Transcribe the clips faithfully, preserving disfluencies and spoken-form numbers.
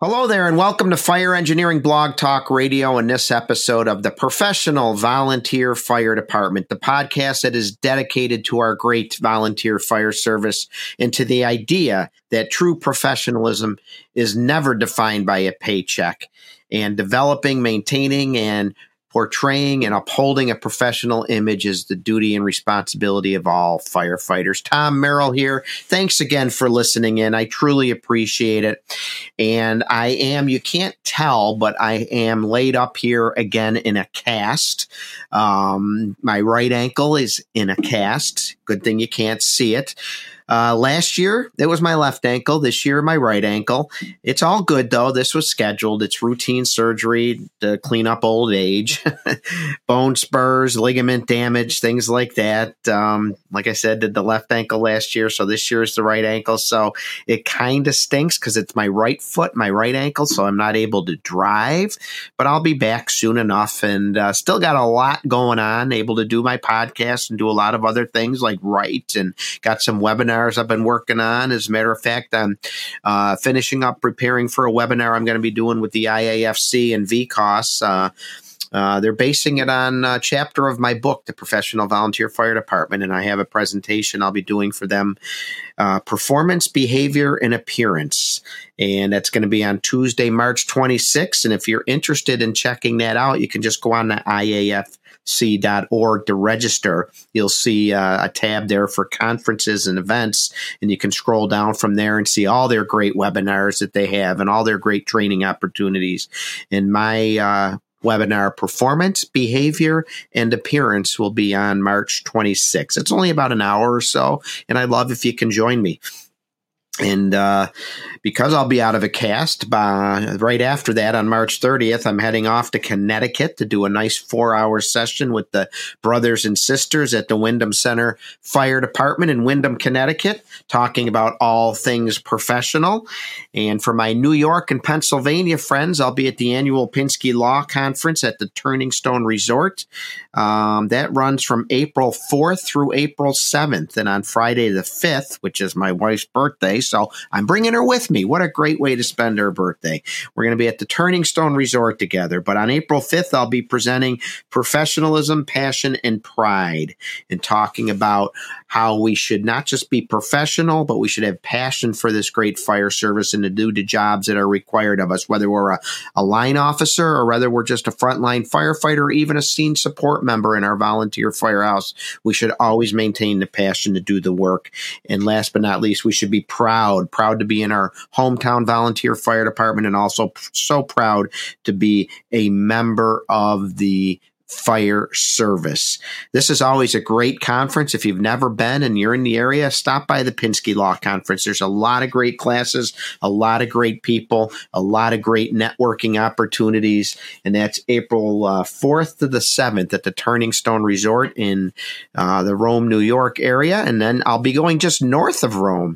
Hello there, and welcome to Fire Engineering Blog Talk Radio in this episode of the Professional Volunteer Fire Department, the podcast that is dedicated to our great volunteer fire service and to the idea that true professionalism is never defined by a paycheck. And developing, maintaining, and portraying and upholding a professional image is the duty and responsibility of all firefighters. Tom Merrill here. Thanks again for listening in. I truly appreciate it. And I am, you can't tell, but I am laid up here again in a cast. Um, my right ankle is in a cast. Good thing you can't see it. Uh, last year, it was my left ankle. This year, my right ankle. It's all good, though. This was scheduled. It's routine surgery to clean up old age, bone spurs, ligament damage, things like that. Um, like I said, did the left ankle last year, so this year is the right ankle. So it kind of stinks because it's my right foot, my right ankle, so I'm not able to drive. But I'll be back soon enough, and uh, still got a lot going on, able to do my podcast and do a lot of other things like write, and got some webinars I've been working on. As a matter of fact, I'm uh, finishing up preparing for a webinar I'm going to be doing with the I A F C and V C O S. Uh, uh, they're basing it on a chapter of my book, The Professional Volunteer Fire Department, and I have a presentation I'll be doing for them, uh, Performance, Behavior, and Appearance. And that's going to be on Tuesday, March twenty-sixth. And if you're interested in checking that out, you can just go on to I A F C dot org to register. You'll see uh, a tab there for conferences and events, and you can scroll down from there and see all their great webinars that they have and all their great training opportunities. And my uh, webinar, Performance, Behavior, and Appearance, will be on March twenty-sixth. It's only about an hour or so, and I'd love if you can join me. And uh, because I'll be out of a cast by, right after that on March thirtieth, I'm heading off to Connecticut to do a nice four-hour session with the brothers and sisters at the Windham Center Fire Department in Windham, Connecticut, talking about all things professional. And for my New York and Pennsylvania friends, I'll be at the annual Pinsky Law Conference at the Turning Stone Resort. Um, that runs from April fourth through April seventh. And on Friday the fifth, which is my wife's birthday, so I'm bringing her with me. What a great way to spend her birthday. We're going to be at the Turning Stone Resort together. But on April fifth, I'll be presenting Professionalism, Passion, and Pride, and talking about how we should not just be professional, but we should have passion for this great fire service and to do the jobs that are required of us, whether we're a, a line officer or whether we're just a frontline firefighter or even a scene support member in our volunteer firehouse. We should always maintain the passion to do the work. And last but not least, we should be proud Proud, proud to be in our hometown volunteer fire department, and also so proud to be a member of the fire service. This is always a great conference. If you've never been and you're in the area, stop by the Pinsky Law Conference. There's a lot of great classes, a lot of great people, a lot of great networking opportunities. And that's April uh, fourth to the seventh at the Turning Stone Resort in uh, the Rome, New York area. And then I'll be going just north of Rome.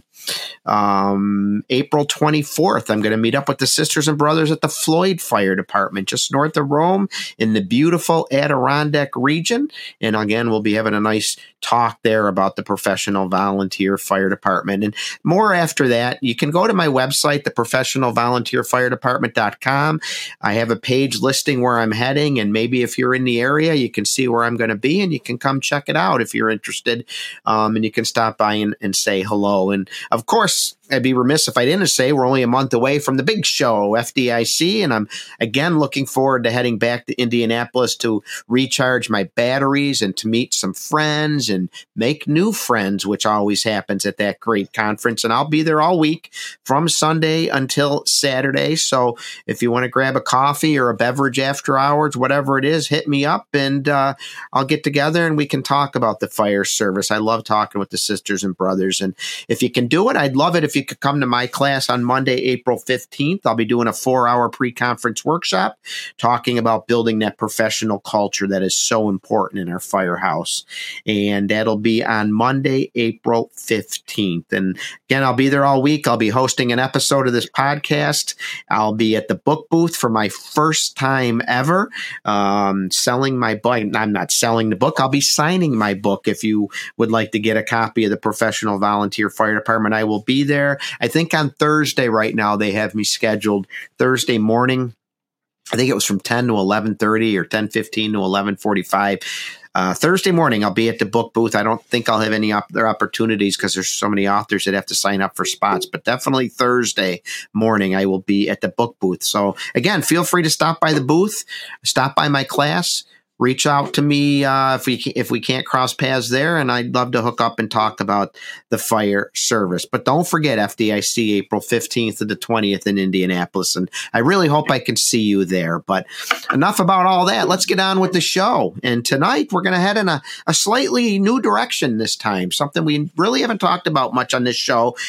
Um, April twenty-fourth, I'm going to meet up with the sisters and brothers at the Floyd Fire Department, just north of Rome in the beautiful Adirondack region. And again, we'll be having a nice talk there about the Professional Volunteer Fire Department. And more after that, you can go to my website, the professional volunteer fire department dot com. I have a page listing where I'm heading, and maybe if you're in the area, you can see where I'm going to be, and you can come check it out if you're interested. Um, and you can stop by and, and say hello. And of course, I'd be remiss if I didn't say we're only a month away from the big show, F D I C, and I'm again looking forward to heading back to Indianapolis to recharge my batteries and to meet some friends and make new friends, which always happens at that great conference. And I'll be there all week from Sunday until Saturday. So if you want to grab a coffee or a beverage after hours, whatever it is, hit me up, and uh, I'll get together and we can talk about the fire service. I love talking with the sisters and brothers. And if you can do it, I'd love it if you could come to my class on Monday, April fifteenth. I'll be doing a four-hour pre-conference workshop talking about building that professional culture that is so important in our firehouse. And that'll be on Monday, April fifteenth. And again, I'll be there all week. I'll be hosting an episode of this podcast. I'll be at the book booth for my first time ever, um, selling my book. I'm not selling the book. I'll be signing my book. If you would like to get a copy of the Professional Volunteer Fire Department, I will be there. there. I think on Thursday right now they have me scheduled Thursday morning. I think it was from ten to eleven thirty or ten fifteen to eleven forty-five. Uh, Thursday morning, I'll be at the book booth. I don't think I'll have any other opportunities because there's so many authors that have to sign up for spots. But definitely Thursday morning, I will be at the book booth. So again, feel free to stop by the booth, stop by my class. Reach out to me uh, if we if we can't cross paths there, and I'd love to hook up and talk about the fire service. But don't forget F D I C, April fifteenth to the twentieth in Indianapolis, and I really hope I can see you there. But enough about all that. Let's get on with the show. And tonight we're going to head in a, a slightly new direction this time, something we really haven't talked about much on this show.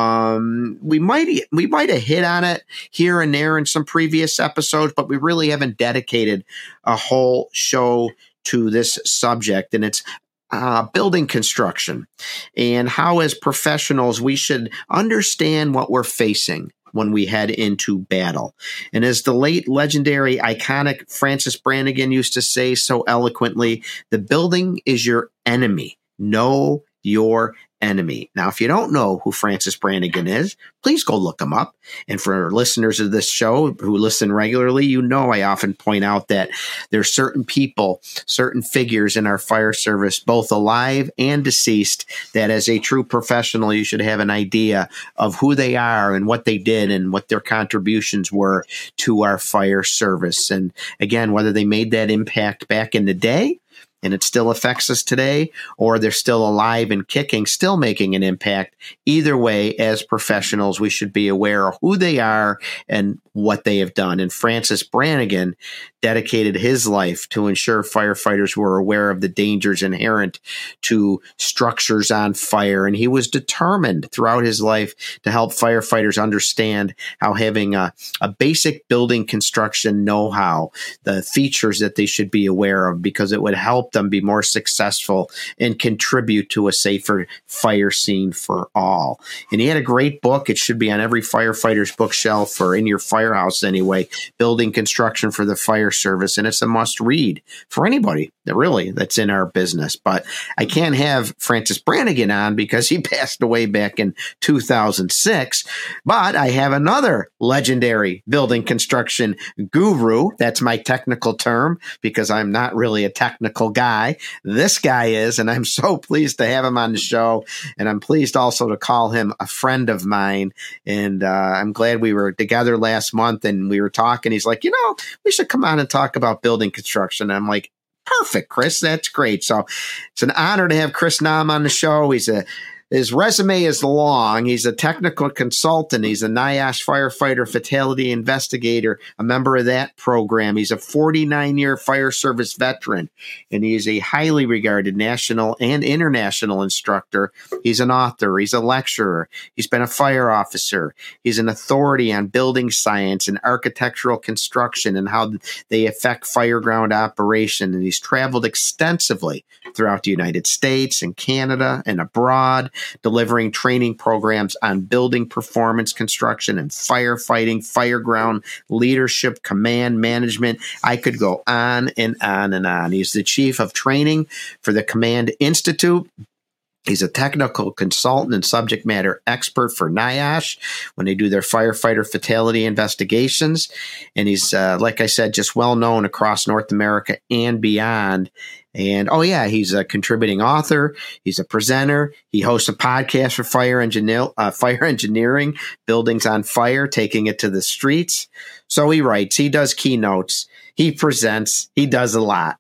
Um, we might we might have hit on it here and there in some previous episodes, but we really haven't dedicated a whole show to this subject, and it's uh, building construction and how as professionals we should understand what we're facing when we head into battle. And as the late legendary iconic Francis Brannigan used to say so eloquently, the building is your enemy. Know your enemy. Now, if you don't know who Francis Brannigan is, please go look him up. And for listeners of this show who listen regularly, you know I often point out that there's certain people, certain figures in our fire service, both alive and deceased, that as a true professional, you should have an idea of who they are and what they did and what their contributions were to our fire service. And again, whether they made that impact back in the day, and it still affects us today, or they're still alive and kicking, still making an impact. Either way, as professionals, we should be aware of who they are and what they have done. And Francis Brannigan dedicated his life to ensure firefighters were aware of the dangers inherent to structures on fire. And he was determined throughout his life to help firefighters understand how having a, a basic building construction know-how, the features that they should be aware of, because it would help them be more successful and contribute to a safer fire scene for all. And he had a great book. It should be on every firefighter's bookshelf or in your firehouse anyway, Building Construction for the Fire Service. And it's a must read for anybody that really that's in our business. But I can't have Francis Brannigan on because he passed away back in two thousand six. But I have another legendary building construction guru. That's my technical term because I'm not really a technical guy. This guy is, and I'm so pleased to have him on the show. And I'm pleased also to call him a friend of mine. And uh, I'm glad we were together last month and we were talking. He's like, you know, we should come on and talk about building construction. And I'm like, perfect, Chris. That's great. So it's an honor to have Chris Nahm on the show. He's a His resume is long. He's a technical consultant. He's a NIOSH firefighter fatality investigator, a member of that program. He's a forty-nine-year fire service veteran, and he is a highly regarded national and international instructor. He's an author. He's a lecturer. He's been a fire officer. He's an authority on building science and architectural construction and how they affect fireground operation. And he's traveled extensively throughout the United States and Canada and abroad, delivering training programs on building performance construction and firefighting, fireground leadership, command management. I could go on and on and on. He's the chief of training for the Command Institute. He's a technical consultant and subject matter expert for NIOSH when they do their firefighter fatality investigations. And he's, uh, like I said, just well known across North America and beyond. And, oh, yeah, he's a contributing author. He's a presenter. He hosts a podcast for fire, engineer, uh, fire engineering, Buildings on Fire, taking it to the streets. So he writes, he does keynotes, he presents, he does a lot.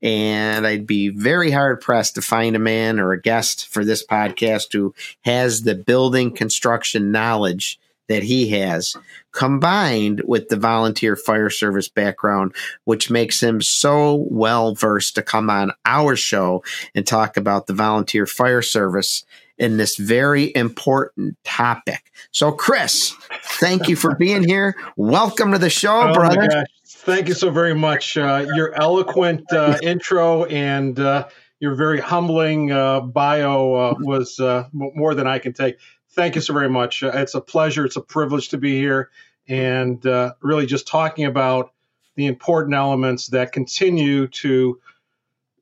And I'd be very hard pressed to find a man or a guest for this podcast who has the building construction knowledge that he has, combined with the volunteer fire service background, which makes him so well versed to come on our show and talk about the volunteer fire service in this very important topic. So, Chris, thank you for being here. Welcome to the show, oh brother. My gosh. Thank you so very much. Uh, your eloquent uh, intro and uh, your very humbling uh, bio uh, was uh, more than I can take. Thank you so very much. Uh, it's a pleasure. It's a privilege to be here and uh, really just talking about the important elements that continue to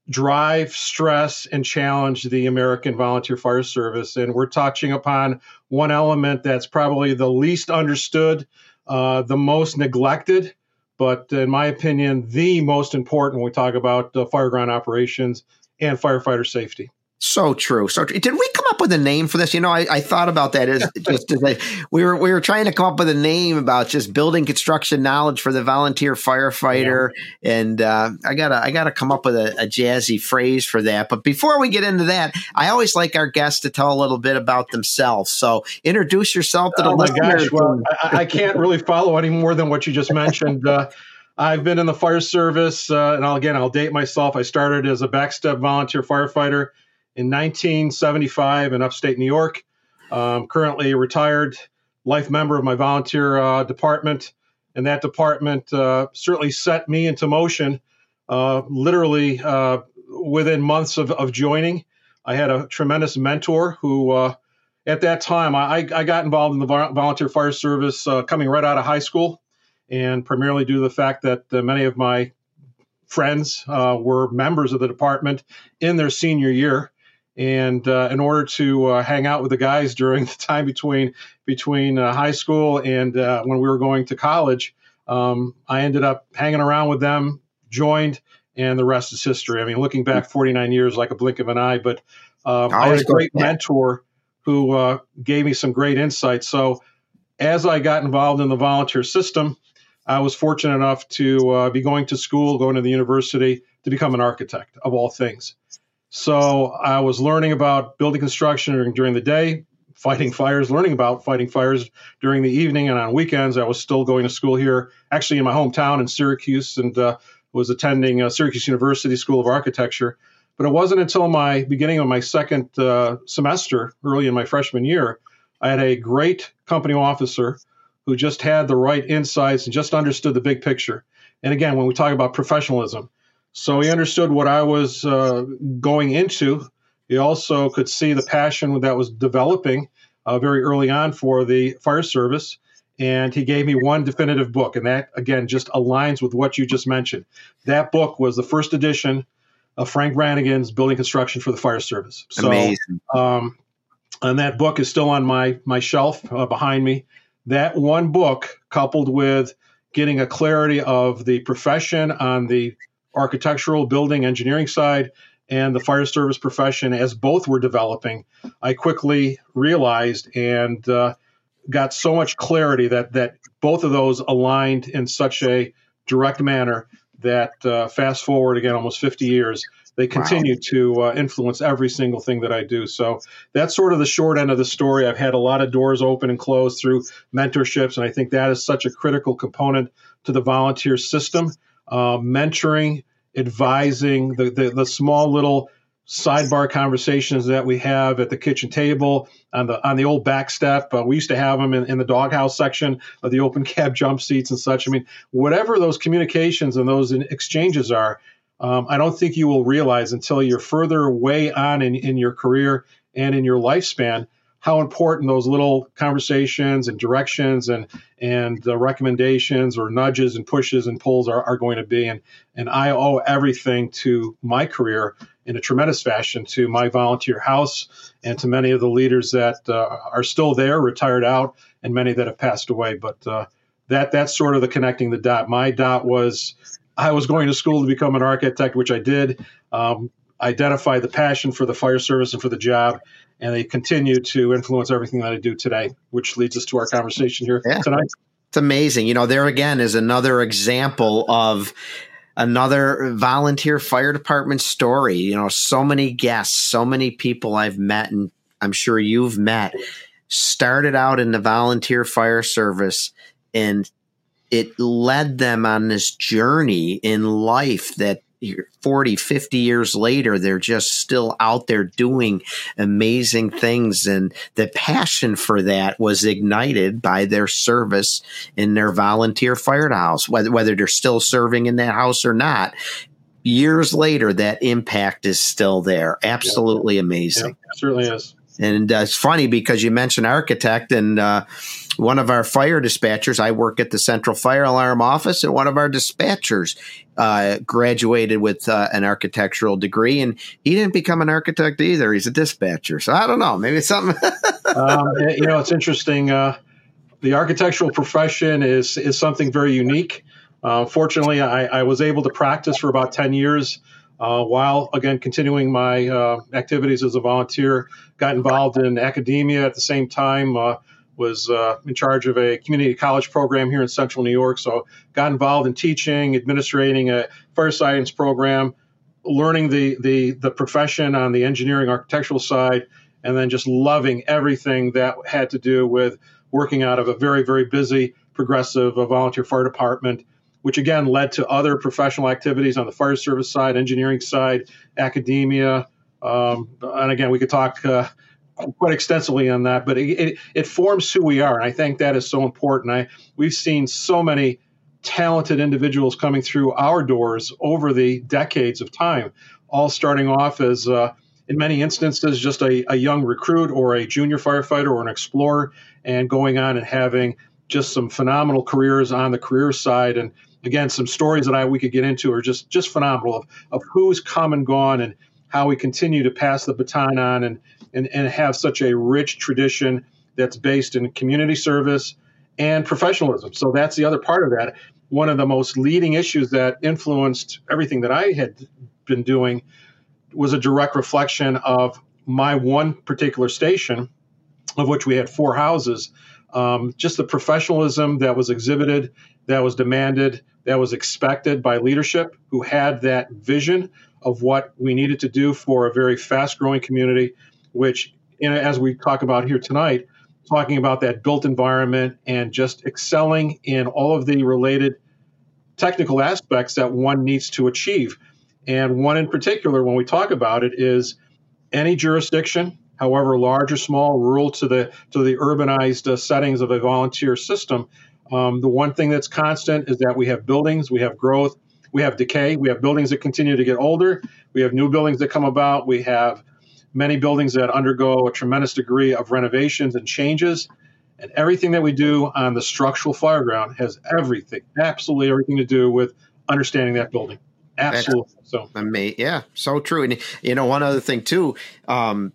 drive, stress, and challenge the American Volunteer Fire Service. And we're touching upon one element that's probably the least understood, uh, the most neglected, but in my opinion, the most important when we talk about uh, fire ground operations and firefighter safety. So true. So true. Did we come up with a name for this? You know, I, I thought about that as just as I, we were we were trying to come up with a name about just building construction knowledge for the volunteer firefighter, yeah. and uh, I gotta I gotta come up with a, a jazzy phrase for that. But before we get into that, I always like our guests to tell a little bit about themselves. So introduce yourself to the oh my listeners. Gosh, well, I, I can't really follow any more than what you just mentioned. Uh, I've been in the fire service, uh, and I'll, again, I'll date myself. I started as a backstep volunteer firefighter in nineteen seventy-five in upstate New York. Um, currently a retired life member of my volunteer uh, department. And that department uh, certainly set me into motion uh, literally uh, within months of, of joining. I had a tremendous mentor who uh, at that time, I, I got involved in the volunteer fire service uh, coming right out of high school, and primarily due to the fact that uh, many of my friends uh, were members of the department in their senior year. And uh, in order to uh, hang out with the guys during the time between between uh, high school and uh, when we were going to college, um, I ended up hanging around with them, joined, and the rest is history. I mean, looking back forty-nine years like a blink of an eye, but um, I had a great mentor who uh, gave me some great insights. So as I got involved in the volunteer system, I was fortunate enough to uh, be going to school, going to the university to become an architect of all things. So I was learning about building construction during, during the day, fighting fires, learning about fighting fires during the evening. And on weekends, I was still going to school here, actually in my hometown in Syracuse, and uh, was attending uh, Syracuse University School of Architecture. But it wasn't until my beginning of my second uh, semester, early in my freshman year, I had a great company officer who just had the right insights and just understood the big picture. And again, when we talk about professionalism, so he understood what I was uh, going into. He also could see the passion that was developing uh, very early on for the fire service. And he gave me one definitive book. And that, again, just aligns with what you just mentioned. That book was the first edition of Frank Brannigan's Building Construction for the Fire Service. So, Amazing. Um, and that book is still on my, my shelf uh, behind me. That one book, coupled with getting a clarity of the profession on the architectural, building, engineering side, and the fire service profession, as both were developing, I quickly realized and uh, got so much clarity that that both of those aligned in such a direct manner that uh, fast forward, again, almost fifty years, they continue wow. to uh, influence every single thing that I do. So that's sort of the short end of the story. I've had a lot of doors open and closed through mentorships, and I think that is such a critical component to the volunteer system. Uh, mentoring, advising, the, the the small little sidebar conversations that we have at the kitchen table, on the on the old back step. Uh, we used to have them in, in the doghouse section of the open cab jump seats and such. I mean, whatever those communications and those exchanges are, um, I don't think you will realize until you're further way on in, in your career and in your lifespan how important those little conversations and directions and and uh, recommendations or nudges and pushes and pulls are, are going to be. And, and I owe everything to my career in a tremendous fashion to my volunteer house and to many of the leaders that uh, are still there, retired out, and many that have passed away. But uh, that that's sort of the connecting the dot. My dot was I was going to school to become an architect, which I did, um, identify the passion for the fire service and for the job, and they continue to influence everything that I do today, which leads us to our conversation here yeah. tonight. It's amazing. You know, there again is another example of another volunteer fire department story. You know, so many guests, so many people I've met, and I'm sure you've met, started out in the volunteer fire service, and it led them on this journey in life that forty, fifty years later, they're just still out there doing amazing things. And the passion for that was ignited by their service in their volunteer firehouse, whether, whether they're still serving in that house or not. Years later, that impact is still there. Absolutely amazing. Yeah, it certainly is. And uh, it's funny because you mentioned architect, and uh, one of our fire dispatchers, I work at the Central Fire Alarm Office, and one of our dispatchers uh, graduated with uh, an architectural degree, and he didn't become an architect either. He's a dispatcher. So I don't know. Maybe it's something. um, you know, it's interesting. Uh, the architectural profession is is something very unique. Uh, fortunately, I, I was able to practice for about ten years uh, while, again, continuing my uh, activities as a volunteer. Got involved in academia at the same time. Uh, was uh, in charge of a community college program here in Central New York. So got involved in teaching, administrating a fire science program, learning the, the, the profession on the engineering architectural side, and then just loving everything that had to do with working out of a very, very busy, progressive uh, volunteer fire department, which again led to other professional activities on the fire service side, engineering side, academia. Um, and again, we could talk uh, quite extensively on that, but it, it, it forms who we are. And I think that is so important. I, we've seen so many talented individuals coming through our doors over the decades of time, all starting off as, uh, in many instances, just a, a young recruit or a junior firefighter or an explorer, and going on and having just some phenomenal careers on the career side. And again, some stories that I we could get into are just, just phenomenal of, of who's come and gone and how we continue to pass the baton on and And, and have such a rich tradition that's based in community service and professionalism. So that's the other part of that. One of the most leading issues that influenced everything that I had been doing was a direct reflection of my one particular station, of which we had four houses. Um, just the professionalism that was exhibited, that was demanded, that was expected by leadership who had that vision of what we needed to do for a very fast-growing community, which, you know, as we talk about here tonight, talking about that built environment and just excelling in all of the related technical aspects that one needs to achieve. And one in particular, when we talk about it, is any jurisdiction, however large or small, rural to the to the urbanized uh, settings of a volunteer system, um, the one thing that's constant is that we have buildings, we have growth, we have decay, we have buildings that continue to get older, we have new buildings that come about, we have many buildings that undergo a tremendous degree of renovations and changes. And everything that we do on the structural fire ground has everything, absolutely everything to do with understanding that building. Absolutely. So, yeah, so true. And, you know, one other thing, too, um,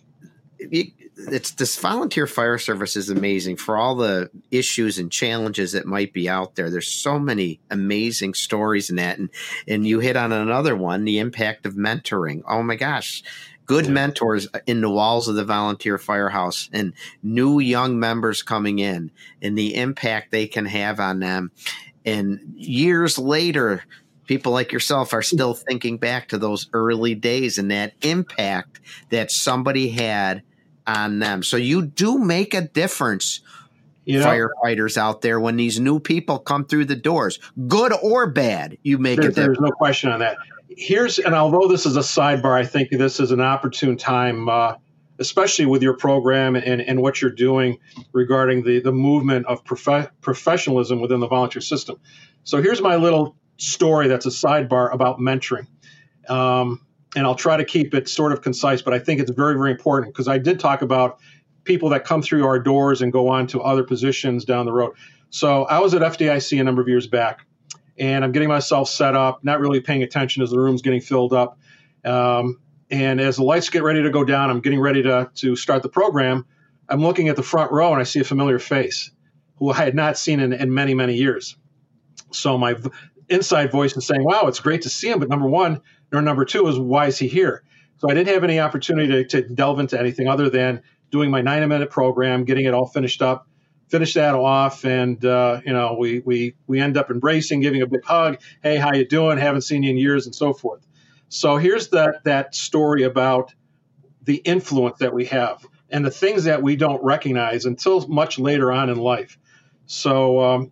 it's this volunteer fire service is amazing for all the issues and challenges that might be out there. There's so many amazing stories in that. And, and you hit on another one, the impact of mentoring. Oh, my gosh. Good mentors in the walls of the volunteer firehouse and new young members coming in and the impact they can have on them. And years later, people like yourself are still thinking back to those early days and that impact that somebody had on them. So you do make a difference, you know, firefighters out there, when these new people come through the doors, good or bad, you make there, a difference. There's no question on that. Here's, and although this is a sidebar, I think this is an opportune time, uh, especially with your program and, and what you're doing regarding the, the movement of prof- professionalism within the volunteer system. So here's my little story that's a sidebar about mentoring. Um, and I'll try to keep it sort of concise, but I think it's very, very important because I did talk about people that come through our doors and go on to other positions down the road. So I was at F D I C a number of years back. And I'm getting myself set up, not really paying attention as the room's getting filled up. Um, and as the lights get ready to go down, I'm getting ready to, to start the program. I'm looking at the front row and I see a familiar face who I had not seen in, in many, many years. So my v- inside voice is saying, wow, it's great to see him. But number one, or number two is, why is he here? So I didn't have any opportunity to, to delve into anything other than doing my ninety minute program, getting it all finished up. Finish that off, and uh, you know, we we we end up embracing, giving a big hug. Hey, how you doing? Haven't seen you in years, and so forth. So here's that that story about the influence that we have and the things that we don't recognize until much later on in life. So um,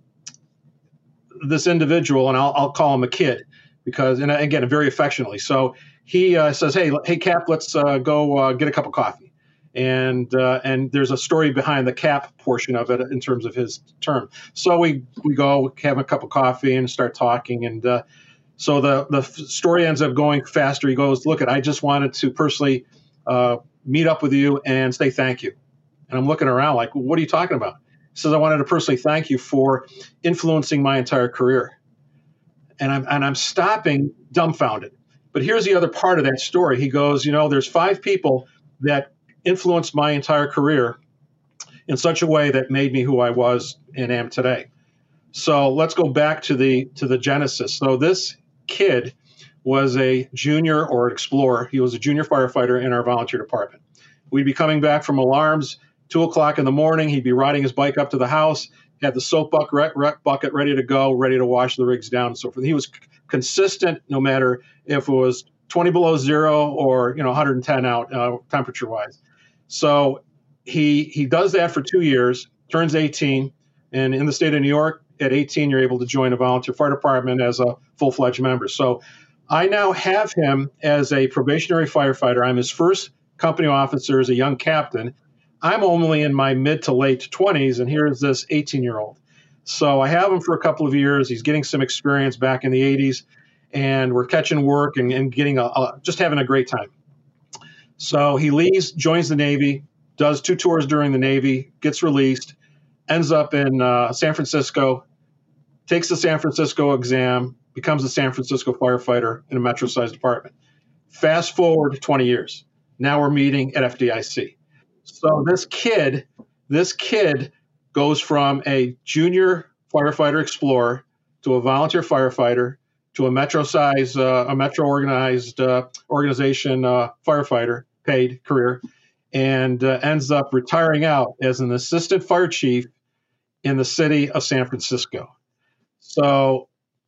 this individual, and I'll I'll call him a kid because, and again, very affectionately. So he uh, says, "Hey, hey, Cap, let's uh, go uh, get a cup of coffee." And uh, and there's a story behind the Cap portion of it in terms of his term. So we we go have a cup of coffee and start talking. And uh, so the the story ends up going faster. He goes, look, I just wanted to personally uh, meet up with you and say thank you. And I'm looking around like, what are you talking about? He says, I wanted to personally thank you for influencing my entire career. And I'm, and I'm stopping dumbfounded. But here's the other part of that story. He goes, you know, there's five people that influenced my entire career in such a way that made me who I was and am today. So let's go back to the to the genesis. So this kid was a junior or explorer. He was a junior firefighter in our volunteer department. We'd be coming back from alarms, two o'clock in the morning. He'd be riding his bike up to the house, had the soap bucket, bucket ready to go, ready to wash the rigs down and so forth. He was c- consistent no matter if it was twenty below zero or, you know, one hundred ten out uh, temperature wise. So he he does that for two years, turns eighteen, and in the state of New York, at eighteen, you're able to join a volunteer fire department as a full-fledged member. So I now have him as a probationary firefighter. I'm his first company officer as a young captain. I'm only in my mid to late twenties, and here's this eighteen-year-old. So I have him for a couple of years. He's getting some experience back in the eighties, and we're catching work and, and getting a, a, just having a great time. So he leaves, joins the Navy, does two tours during the Navy, gets released, ends up in uh, San Francisco, takes the San Francisco exam, becomes a San Francisco firefighter in a metro-sized department. Fast forward twenty years. Now we're meeting at F D I C. So this kid, this kid goes from a junior firefighter explorer to a volunteer firefighter to a metro-sized, uh, a metro-organized uh, organization uh, firefighter, paid career, and uh, ends up retiring out as an assistant fire chief in the city of San Francisco. So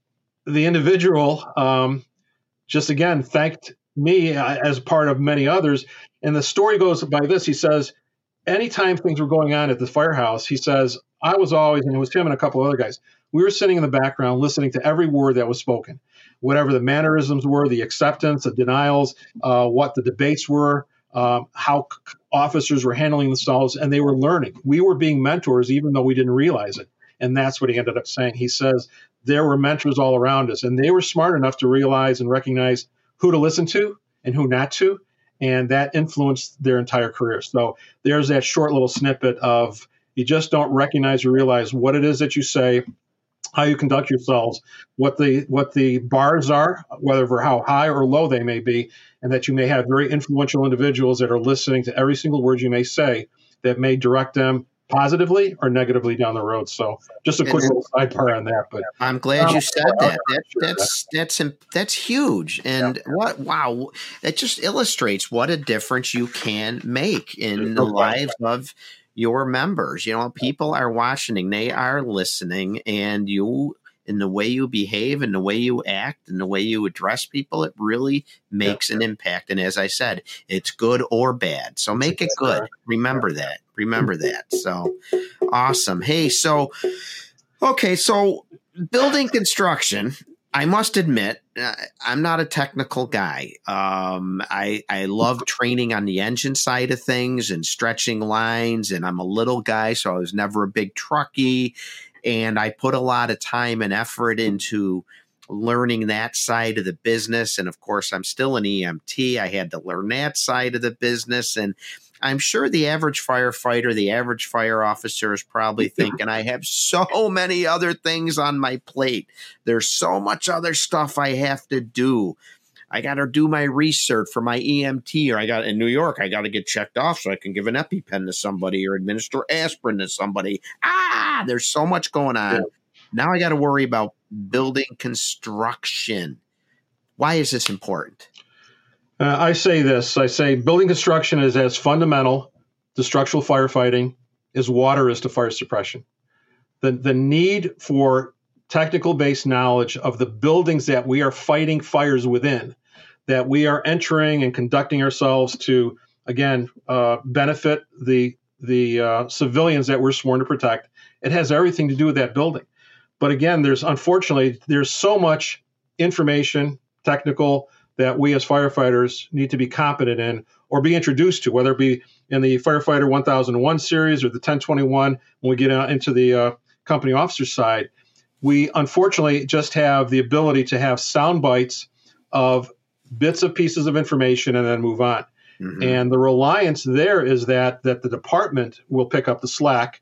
the individual um, just, again, thanked me as part of many others. And the story goes by this. He says, anytime things were going on at the firehouse, he says, I was always, and it was him and a couple of other guys, we were sitting in the background listening to every word that was spoken, whatever the mannerisms were, the acceptance, the denials, uh, what the debates were, um, how c- officers were handling themselves, and they were learning. We were being mentors, even though we didn't realize it. And that's what he ended up saying. He says there were mentors all around us, and they were smart enough to realize and recognize who to listen to and who not to, and that influenced their entire career. So there's that short little snippet of you just don't recognize or realize what it is that you say, how you conduct yourselves, what the what the bars are, whether for how high or low they may be, and that you may have very influential individuals that are listening to every single word you may say that may direct them positively or negatively down the road. So just a quick And- little sidebar on that. But I'm glad Um, you said that. that sure, that's that's that's huge, and what wow, it just illustrates what a difference you can make in the no question. lives of your members. You know, people are watching, they are listening, and you, in the way you behave, and the way you act, and the way you address people, it really makes an impact. And as I said, it's good or bad. So make it good. Remember that. Remember that. So awesome. Hey, so okay, so building construction, I must admit, uh, I'm not a technical guy. Um, I I love training on the engine side of things and stretching lines, and I'm a little guy, so I was never a big truckie. And I put a lot of time and effort into learning that side of the business. And of course, I'm still an E M T. I had to learn that side of the business. And I'm sure the average firefighter, the average fire officer is probably thinking, I have so many other things on my plate. There's so much other stuff I have to do. I got to do my research for my E M T, or I got in New York, I got to get checked off so I can give an EpiPen to somebody or administer aspirin to somebody. Ah, there's so much going on. Yeah. Now I got to worry about building construction. Why is this important? Uh, I say this, I say building construction is as fundamental to structural firefighting as water is to fire suppression. The, the need for technical-based knowledge of the buildings that we are fighting fires within, that we are entering and conducting ourselves to, again, uh, benefit the, the uh, civilians that we're sworn to protect. It has everything to do with that building. But again, there's unfortunately, there's so much information, technical, that we as firefighters need to be competent in or be introduced to, whether it be in the Firefighter one thousand one series or the ten twenty-one when we get out into the uh, company officer side. We unfortunately just have the ability to have sound bites of bits of pieces of information and then move on. Mm-hmm. And the reliance there is that that the department will pick up the slack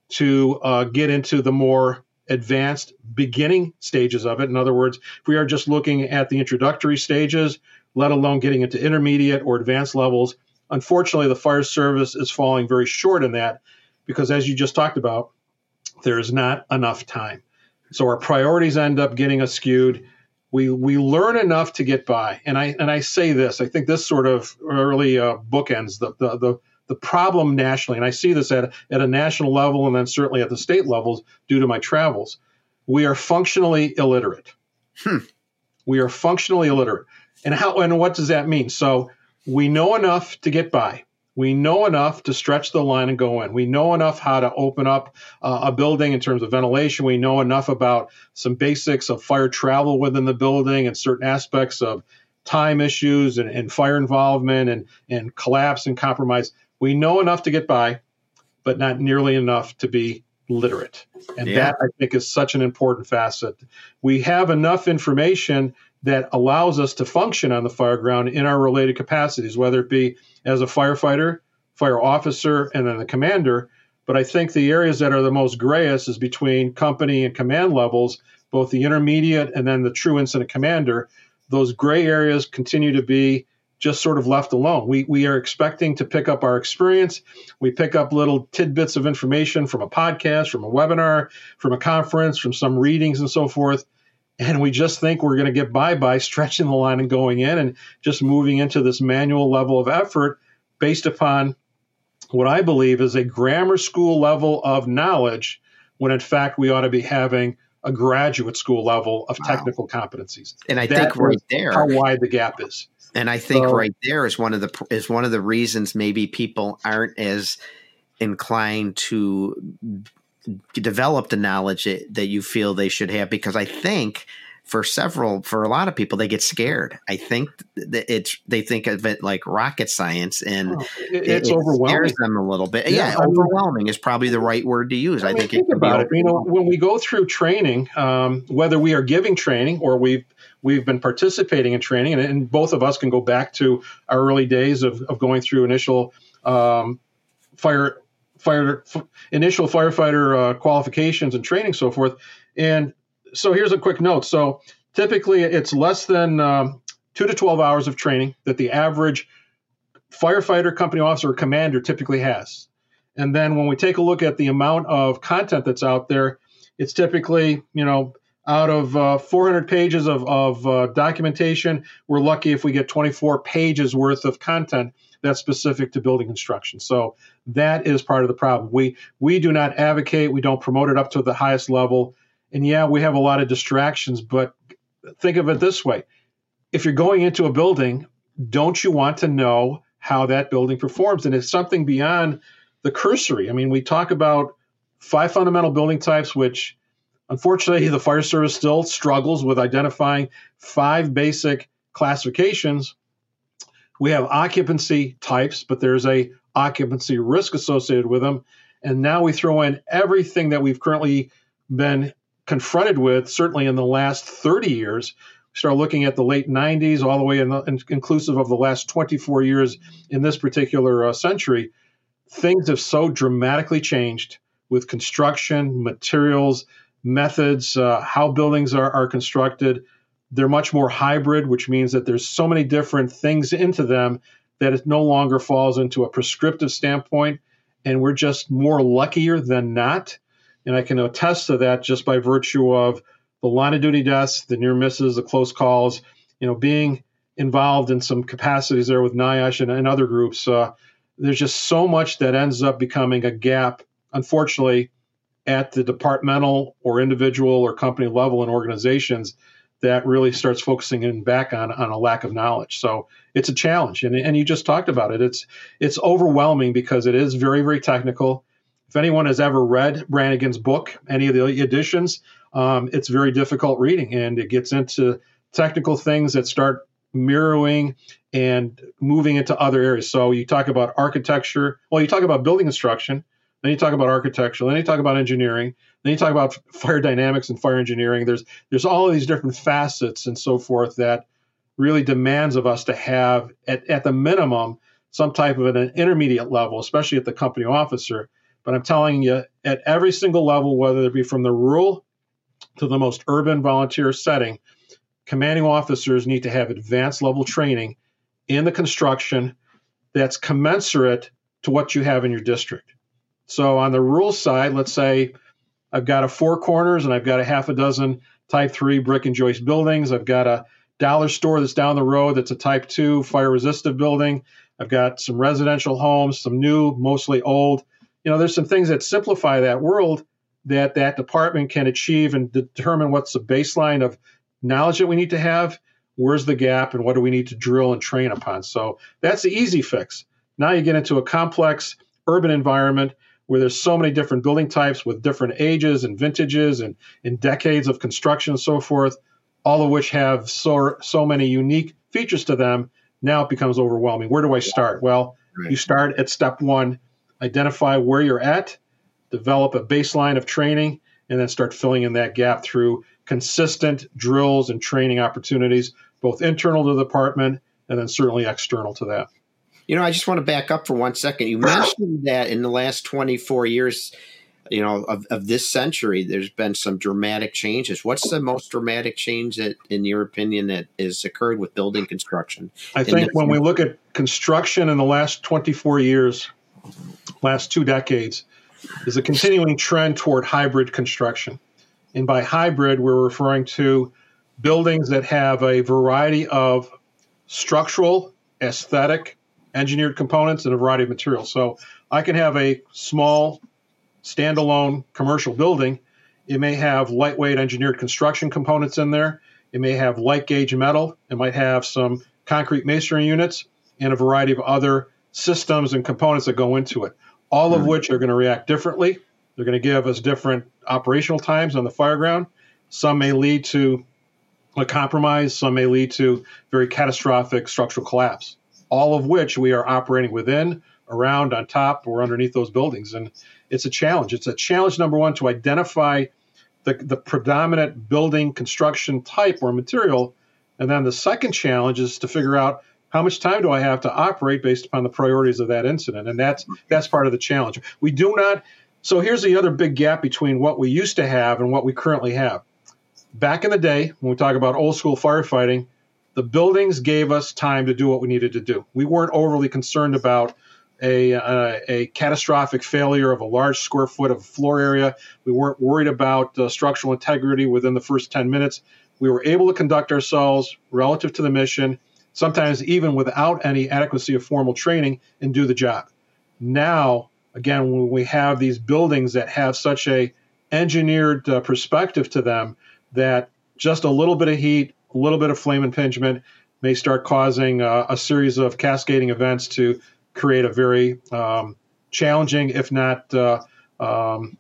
to uh, get into the more advanced beginning stages of it. In other words, if we are just looking at the introductory stages, let alone getting into intermediate or advanced levels, unfortunately, the fire service is falling very short in that because, as you just talked about, there's not enough time. So our priorities end up getting skewed. We we learn enough to get by. And I and I say this, I think this sort of really uh, bookends the, the the the problem nationally. And I see this at, at a national level and then certainly at the state levels due to my travels. We are functionally illiterate. Hmm. We are functionally illiterate. And how and what does that mean? So we know enough to get by. We know enough to stretch the line and go in. We know enough how to open up uh, a building in terms of ventilation. We know enough about some basics of fire travel within the building and certain aspects of time issues and, and fire involvement and, and collapse and compromise. We know enough to get by, but not nearly enough to be literate. And Yeah. that, I think, is such an important facet. We have enough information that allows us to function on the fire ground in our related capacities, whether it be as a firefighter, fire officer, and then the commander. But I think the areas that are the most grayest is between company and command levels, both the intermediate and then the true incident commander. Those gray areas continue to be just sort of left alone. We we are expecting to pick up our experience. We pick up little tidbits of information from a podcast, from a webinar, from a conference, from some readings and so forth. And we just think we're going to get by by stretching the line and going in and just moving into this manual level of effort based upon what I believe is a grammar school level of knowledge, when in fact we ought to be having a graduate school level of Wow. technical competencies. And I That think right is there, how wide the gap is. and I think So- right there is one of the is one of the reasons maybe people aren't as inclined to develop the knowledge that, that you feel they should have, because I think for several, for a lot of people, they get scared. I think that it's, they think of it like rocket science, and Oh, it- it, it's it overwhelming. scares them a little bit. Yeah, Yeah, I mean- overwhelming is probably the right word to use. I, I mean, think, think it can be about it. You know, overwhelming. when we go through training, um, whether we are giving training or we've we've been participating in training, and, and both of us can go back to our early days of, of going through initial um, fire fire f- initial firefighter uh, qualifications and training, so forth. And so here's a quick note. So typically, it's less than um, two to twelve hours of training that the average firefighter, company officer, or commander typically has. And then when we take a look at the amount of content that's out there, it's typically, you know, out of uh, four hundred pages of, of uh, documentation, we're lucky if we get twenty-four pages worth of content that's specific to building construction. So that is part of the problem. We we do not advocate, we don't promote it up to the highest level. And yeah, we have a lot of distractions, but think of it this way. If you're going into a building, don't you want to know how that building performs? And it's something beyond the cursory. I mean, we talk about five fundamental building types, which unfortunately the fire service still struggles with identifying five basic classifications. We have occupancy types, but there's a occupancy risk associated with them. And now we throw in everything that we've currently been confronted with, certainly in the last thirty years. We start looking at the late nineties all the way in the, in, inclusive of the last twenty-four years in this particular uh, century. Things have so dramatically changed with construction, materials, methods, uh, how buildings are, are constructed. They're much more hybrid, which means that there's so many different things into them that it no longer falls into a prescriptive standpoint, and we're just more luckier than not. And I can attest to that just by virtue of the line of duty deaths, the near misses, the close calls, you know, being involved in some capacities there with NIOSH and, and other groups. Uh, there's just so much that ends up becoming a gap, unfortunately, at the departmental or individual or company level in organizations that really starts focusing in back on, on a lack of knowledge. So it's a challenge. And, and you just talked about it. It's it's overwhelming because it is very, very technical. If anyone has ever read Brannigan's book, any of the editions, um, it's very difficult reading. And it gets into technical things that start mirroring and moving into other areas. So you talk about architecture. Well, you talk about building construction. Then you talk about architecture. Then you talk about engineering. Then you talk about fire dynamics and fire engineering. There's there's all of these different facets and so forth that really demands of us to have, at, at the minimum, some type of an intermediate level, especially at the company officer, But I'm telling you, at every single level, whether it be from the rural to the most urban volunteer setting, commanding officers need to have advanced level training in the construction that's commensurate to what you have in your district. So on the rural side, let's say I've got a Four Corners and I've got a half a dozen type three brick and joist buildings. I've got a dollar store that's down the road that's a type two fire resistant building. I've got some residential homes, some new, mostly old. You know, there's some things that simplify that world that that department can achieve and determine what's the baseline of knowledge that we need to have, where's the gap, and what do we need to drill and train upon. So that's the easy fix. Now you get into a complex urban environment where there's so many different building types with different ages and vintages and, and decades of construction and so forth, all of which have so, so many unique features to them. Now it becomes overwhelming. Where do I start? Well, right. You start at step one, identify where you're at, develop a baseline of training, and then start filling in that gap through consistent drills and training opportunities, both internal to the department and then certainly external to that. You know, I just want to back up for one second. You mentioned that in the last twenty-four years, you know, of, of this century, there's been some dramatic changes. What's the most dramatic change that, in your opinion, that has occurred with building construction? I think when we look at construction in the last twenty-four years, last two decades, is a continuing trend toward hybrid construction. And by hybrid, we're referring to buildings that have a variety of structural, aesthetic, engineered components and a variety of materials. So I can have a small, standalone commercial building. It may have lightweight engineered construction components in there. It may have light gauge metal. It might have some concrete masonry units and a variety of other systems and components that go into it, all of which are going to react differently. They're going to give us different operational times on the fire ground. Some may lead to a compromise. Some may lead to very catastrophic structural collapse, all of which we are operating within, around, on top, or underneath those buildings. And it's a challenge. It's a challenge, number one, to identify the, the predominant building construction type or material. And then the second challenge is to figure out how much time do I have to operate based upon the priorities of that incident. And that's that's part of the challenge. We do not. So here's the other big gap between what we used to have and what we currently have. Back in the day, when we talk about old school firefighting, the buildings gave us time to do what we needed to do. We weren't overly concerned about a, uh, a catastrophic failure of a large square foot of floor area. We weren't worried about uh, structural integrity within the first ten minutes. We were able to conduct ourselves relative to the mission, sometimes even without any adequacy of formal training, and do the job. Now, again, when we have these buildings that have such a engineered uh, perspective to them that just a little bit of heat, a little bit of flame impingement may start causing uh, a series of cascading events to create a very um, challenging, if not uh, um,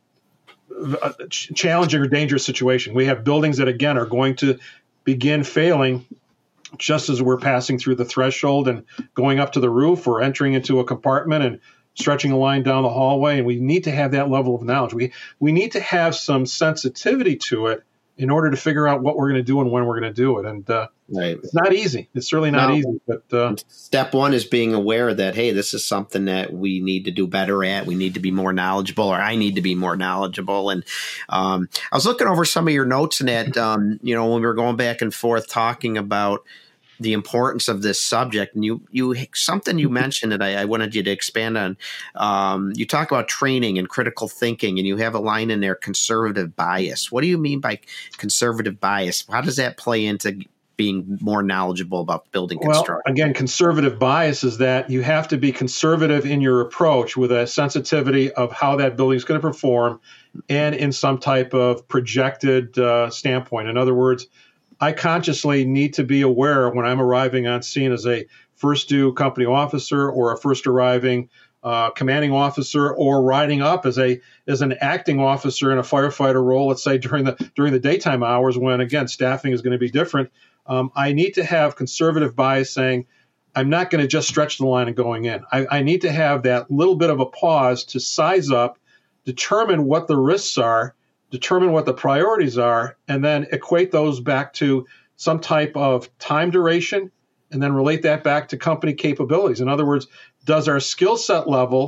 ch- challenging or dangerous situation. We have buildings that, again, are going to begin failing just as we're passing through the threshold and going up to the roof or entering into a compartment and stretching a line down the hallway. And we need to have that level of knowledge. We, we need to have some sensitivity to it in order to figure out what we're going to do and when we're going to do it. And uh, right. It's not easy. It's certainly not no. easy. But uh, step one is being aware that, hey, this is something that we need to do better at. We need to be more knowledgeable, or I need to be more knowledgeable. And um, I was looking over some of your notes, and that, um, you know, when we were going back and forth talking about the importance of this subject, and you, you, something you mentioned that I, I wanted you to expand on. Um, you talk about training and critical thinking, and you have a line in there, conservative bias. What do you mean by conservative bias? How does that play into being more knowledgeable about building construction? Well, again, conservative bias is that you have to be conservative in your approach with a sensitivity of how that building is going to perform and in some type of projected uh, standpoint. In other words, I consciously need to be aware when I'm arriving on scene as a first due company officer or a first arriving uh, commanding officer, or riding up as a as an acting officer in a firefighter role, let's say during the during the daytime hours when, again, staffing is going to be different. Um, I need to have conservative bias saying, I'm not going to just stretch the line and going in. I, I need to have that little bit of a pause to size up, determine what the risks are, determine what the priorities are, and then equate those back to some type of time duration, and then relate that back to company capabilities. In other words, does our skill set level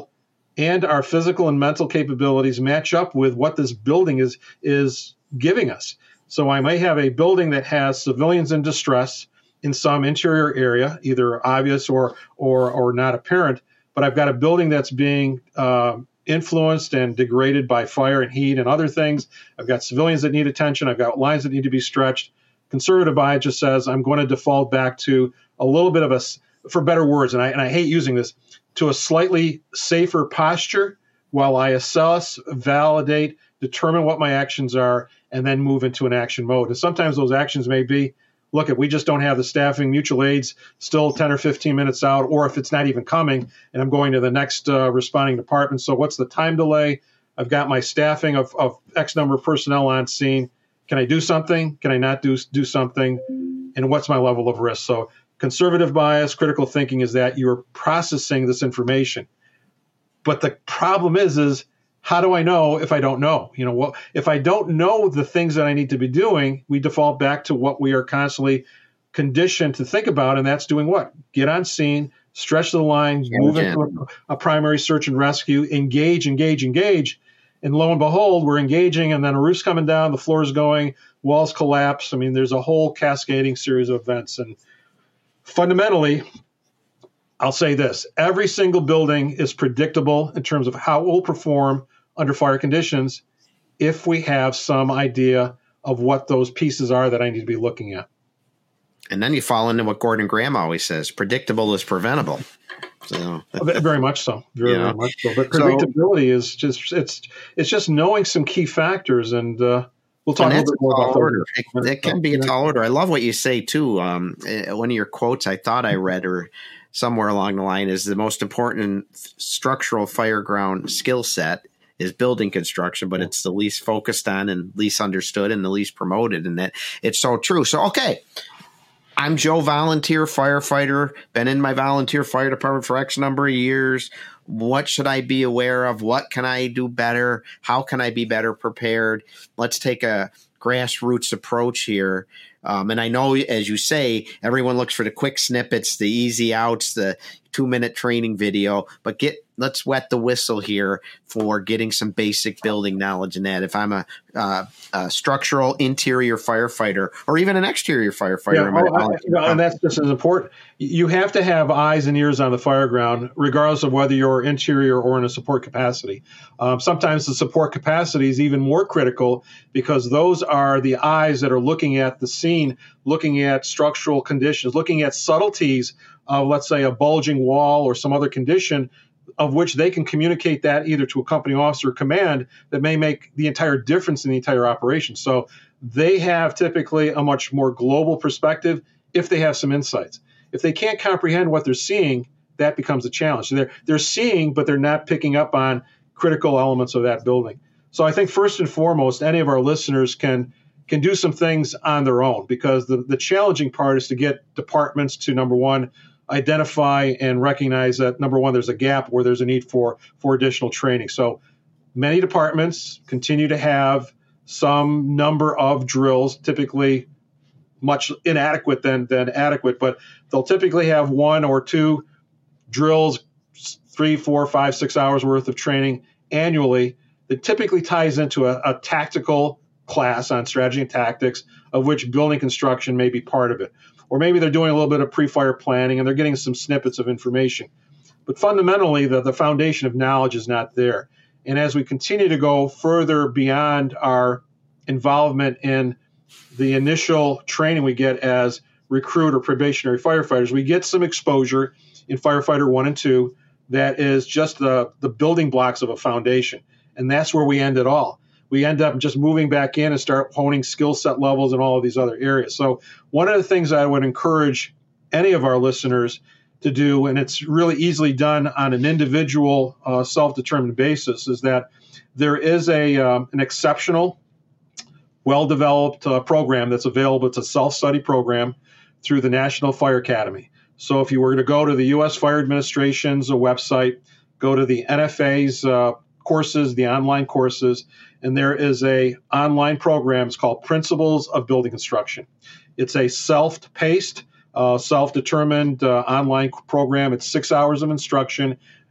and our physical and mental capabilities match up with what this building is is giving us. So I may have a building that has civilians in distress in some interior area, either obvious or or or not apparent, but I've got a building that's being uh, influenced and degraded by fire and heat and other things. I've got civilians that need attention. I've got lines that need to be stretched. Conservative bias just says I'm going to default back to a little bit of a, for better words, and I, and I hate using this, to a slightly safer posture while I assess, validate, determine what my actions are, and then move into an action mode. And sometimes those actions may be, look, if we just don't have the staffing, mutual aid's still ten or fifteen minutes out, or if it's not even coming and I'm going to the next uh, responding department. So what's the time delay? I've got my staffing of, of X number of personnel on scene. Can I do something? Can I not do, do something? And what's my level of risk? So conservative bias, critical thinking is that you're processing this information. But the problem is, is how do I know if I don't know? You know, well, if I don't know the things that I need to be doing, we default back to what we are constantly conditioned to think about, and that's doing what? Get on scene, stretch the line, yeah, move into a, a primary search and rescue, engage, engage, engage. And lo and behold, we're engaging, and then a roof's coming down, the floor is going, walls collapse. I mean, there's a whole cascading series of events. And fundamentally, I'll say this. Every single building is predictable in terms of how it will perform under fire conditions if we have some idea of what those pieces are that I need to be looking at. And then you fall into what Gordon Graham always says, predictable is preventable. So very much so. Very, yeah. very much so. But predictability so, is just it's it's just knowing some key factors, and uh, we'll talk a little bit more about order. It, it can be a tall order. I love what you say too. Um, one of your quotes I thought I read or somewhere along the line is the most important structural fireground skill set is building construction, but it's the least focused on and least understood and the least promoted, and that it's so true. So okay. I'm Joe, volunteer firefighter, been in my volunteer fire department for X number of years. What should I be aware of? What can I do better? How can I be better prepared? Let's take a grassroots approach here. Um, and I know, as you say, everyone looks for the quick snippets, the easy outs, the two-minute training video, but get let's wet the whistle here for getting some basic building knowledge in that. If I'm a, uh, a structural interior firefighter or even an exterior firefighter. Yeah, oh, I, you know, and that's just as important. You have to have eyes and ears on the fireground, regardless of whether you're interior or in a support capacity. Um, sometimes the support capacity is even more critical because those are the eyes that are looking at the scene, looking at structural conditions, looking at subtleties of, let's say, a bulging wall or some other condition of which they can communicate that either to a company officer or command that may make the entire difference in the entire operation. So they have typically a much more global perspective if they have some insights. If they can't comprehend what they're seeing, that becomes a challenge. They're, they're seeing, but they're not picking up on critical elements of that building. So I think first and foremost, any of our listeners can can do some things on their own, because the, the challenging part is to get departments to, number one, identify and recognize that, number one, there's a gap where there's a need for, for additional training. So many departments continue to have some number of drills, typically much inadequate than, than adequate, but they'll typically have one or two drills, three, four, five, six hours worth of training annually that typically ties into a, a tactical class on strategy and tactics, of which building construction may be part of it. Or maybe they're doing a little bit of pre-fire planning and they're getting some snippets of information. But fundamentally, the, the foundation of knowledge is not there. And as we continue to go further beyond our involvement in the initial training we get as recruit or probationary firefighters, we get some exposure in firefighter one and two that is just the, the building blocks of a foundation. And that's where we end it all. We end up just moving back in and start honing skill set levels in all of these other areas. So one of the things I would encourage any of our listeners to do, and it's really easily done on an individual uh, self-determined basis, is that there is a um, an exceptional, well-developed uh, program that's available. It's a self-study program through the National Fire Academy. So if you were to go to the U S Fire Administration's uh, website, go to the N F A's uh, courses, the online courses, and there is a online program. It's called Principles of Building Construction. It's a self-paced, uh, self-determined uh, online program. It's six hours of instruction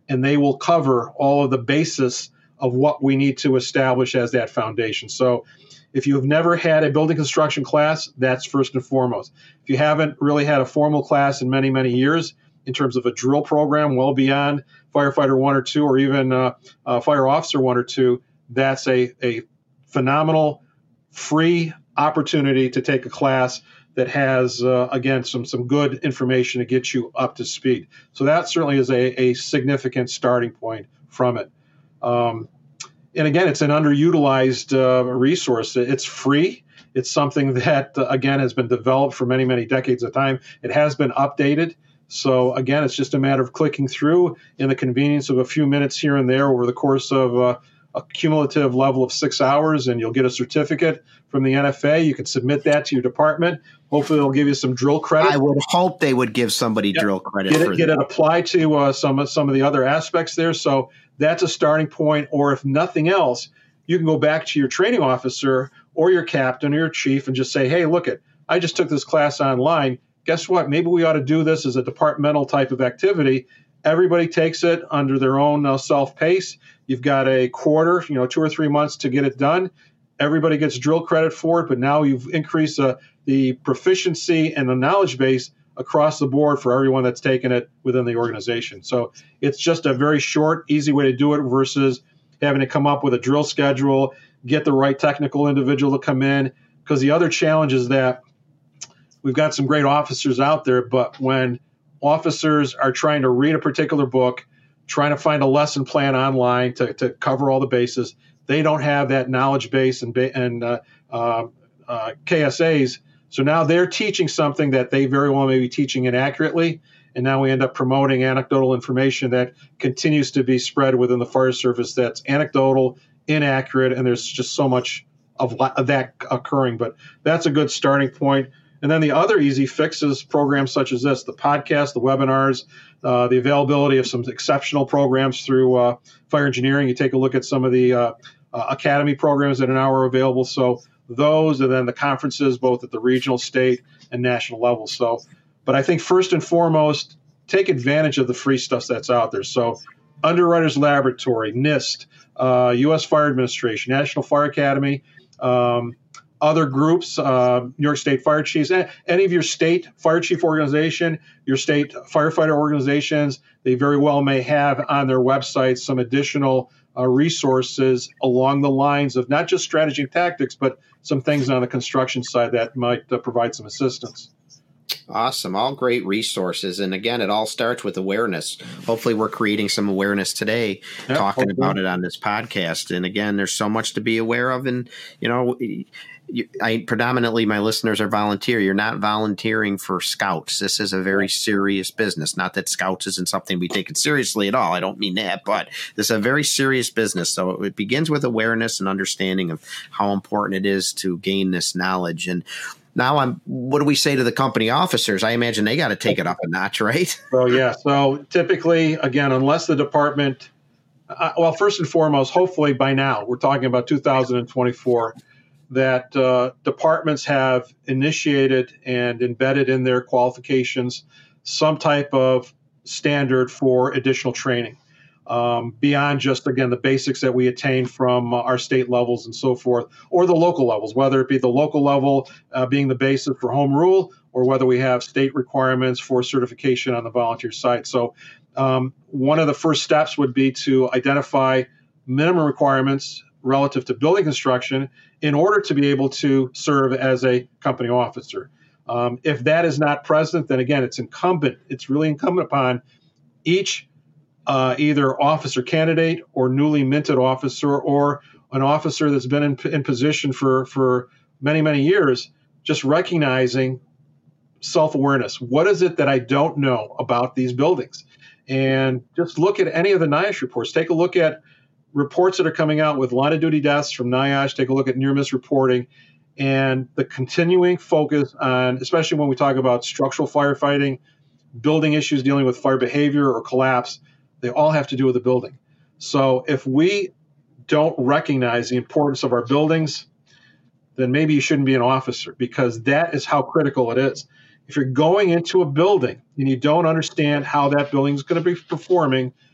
and they will cover all of the basis of what we need to establish as that foundation. So if you have never had a building construction class, that's first and foremost. If you haven't really had a formal class in many, many years in terms of a drill program well beyond firefighter one or two, or even uh, uh, fire officer one or two, that's a, a phenomenal free opportunity to take a class that has, uh, again, some some good information to get you up to speed. So that certainly is a, a significant starting point from it. Um, and again, it's an underutilized uh, resource. It's free. It's something that, uh, again, has been developed for many, many decades of time. It has been updated. So again, it's just a matter of clicking through in the convenience of a few minutes here and there over the course of uh, a cumulative level of six hours, and you'll get a certificate from the N F A. You can submit that to your department. Hopefully, they'll give you some drill credit. I would hope they would give somebody yep. drill credit. Get it, for get that. it applied to uh, some, some of the other aspects there. So that's a starting point. Or if nothing else, you can go back to your training officer or your captain or your chief and just say, hey, look it, I just took this class online. Guess what? Maybe we ought to do this as a departmental type of activity. Everybody takes it under their own uh, self-pace. You've got a quarter, you know, two or three months to get it done. Everybody gets drill credit for it, but now you've increased uh, the proficiency and the knowledge base across the board for everyone that's taken it within the organization. So it's just a very short, easy way to do it versus having to come up with a drill schedule, get the right technical individual to come in. Because the other challenge is that we've got some great officers out there, but when officers are trying to read a particular book, trying to find a lesson plan online to, to cover all the bases, they don't have that knowledge base and, and uh, uh, uh, K S As. So now they're teaching something that they very well may be teaching inaccurately, and now we end up promoting anecdotal information that continues to be spread within the fire service that's anecdotal, inaccurate, and there's just so much of, of that occurring. But that's a good starting point. And then the other easy fix is programs such as this, the podcast, the webinars, uh, the availability of some exceptional programs through uh, fire engineering. You take a look at some of the uh, uh, academy programs that are now are available. So those, and then the conferences, both at the regional, state, and national level. So, but I think first and foremost, take advantage of the free stuff that's out there. So Underwriters Laboratory, NIST, uh, U S Fire Administration, National Fire Academy, um, other groups, uh, New York State Fire Chiefs, any of your state fire chief organization, your state firefighter organizations, they very well may have on their websites some additional uh, resources along the lines of not just strategy and tactics, but some things on the construction side that might uh, provide some assistance. Awesome. All great resources. And again, it all starts with awareness. Hopefully we're creating some awareness today, yeah, talking hopefully. about it on this podcast. And again, there's so much to be aware of. And, you know, you, I predominantly my listeners are volunteer. You're not volunteering for scouts. This is a very serious business. Not that scouts isn't something we take it seriously at all. I don't mean that, but this is a very serious business. So it begins with awareness and understanding of how important it is to gain this knowledge. And now, I'm. What do we say to the company officers? I imagine they got to take it up a notch, right? Well, yeah. So typically, again, unless the department, uh, well, first and foremost, hopefully by now, we're talking about two thousand twenty-four, that uh, departments have initiated and embedded in their qualifications some type of standard for additional training. Um, beyond just, again, the basics that we attain from uh, our state levels and so forth, or the local levels, whether it be the local level uh, being the basis for home rule, or whether we have state requirements for certification on the volunteer side. So um, one of the first steps would be to identify minimum requirements relative to building construction in order to be able to serve as a company officer. Um, if that is not present, then again, it's incumbent, it's really incumbent upon each Uh, either officer candidate or newly minted officer or an officer that's been in, in position for, for many, many years, just recognizing self-awareness. What is it that I don't know about these buildings? And just look at any of the NIOSH reports. Take a look at reports that are coming out with line of duty deaths from NIOSH. Take a look at near-miss reporting and the continuing focus on, especially when we talk about structural firefighting, building issues dealing with fire behavior or collapse, they all have to do with the building. So if we don't recognize the importance of our buildings, then maybe you shouldn't be an officer, because that is how critical it is. If you're going into a building and you don't understand how that building is going to be performing,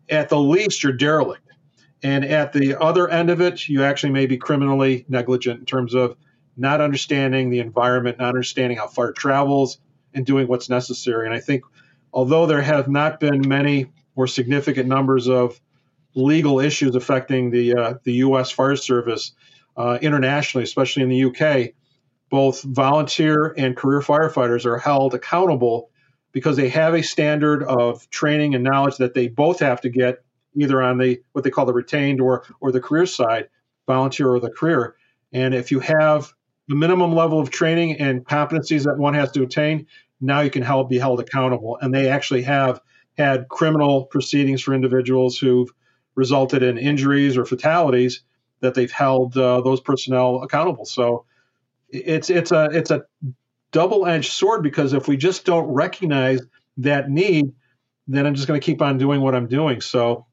at the least, you're derelict. And at the other end of it, you actually may be criminally negligent in terms of not understanding the environment, not understanding how fire travels, and doing what's necessary. And I think although there have not been many or significant numbers of legal issues affecting the uh, the U S Fire Service uh, internationally, especially in the U K, both volunteer and career firefighters are held accountable because they have a standard of training and knowledge that they both have to get either on the what they call the retained or or the career side, volunteer or the career. And if you have the minimum level of training and competencies that one has to attain, now you can help be held accountable. And they actually have had criminal proceedings for individuals who've resulted in injuries or fatalities that they've held uh, those personnel accountable. So it's it's a it's a double-edged sword, because if we just don't recognize that need, then I'm just going to keep on doing what I'm doing. So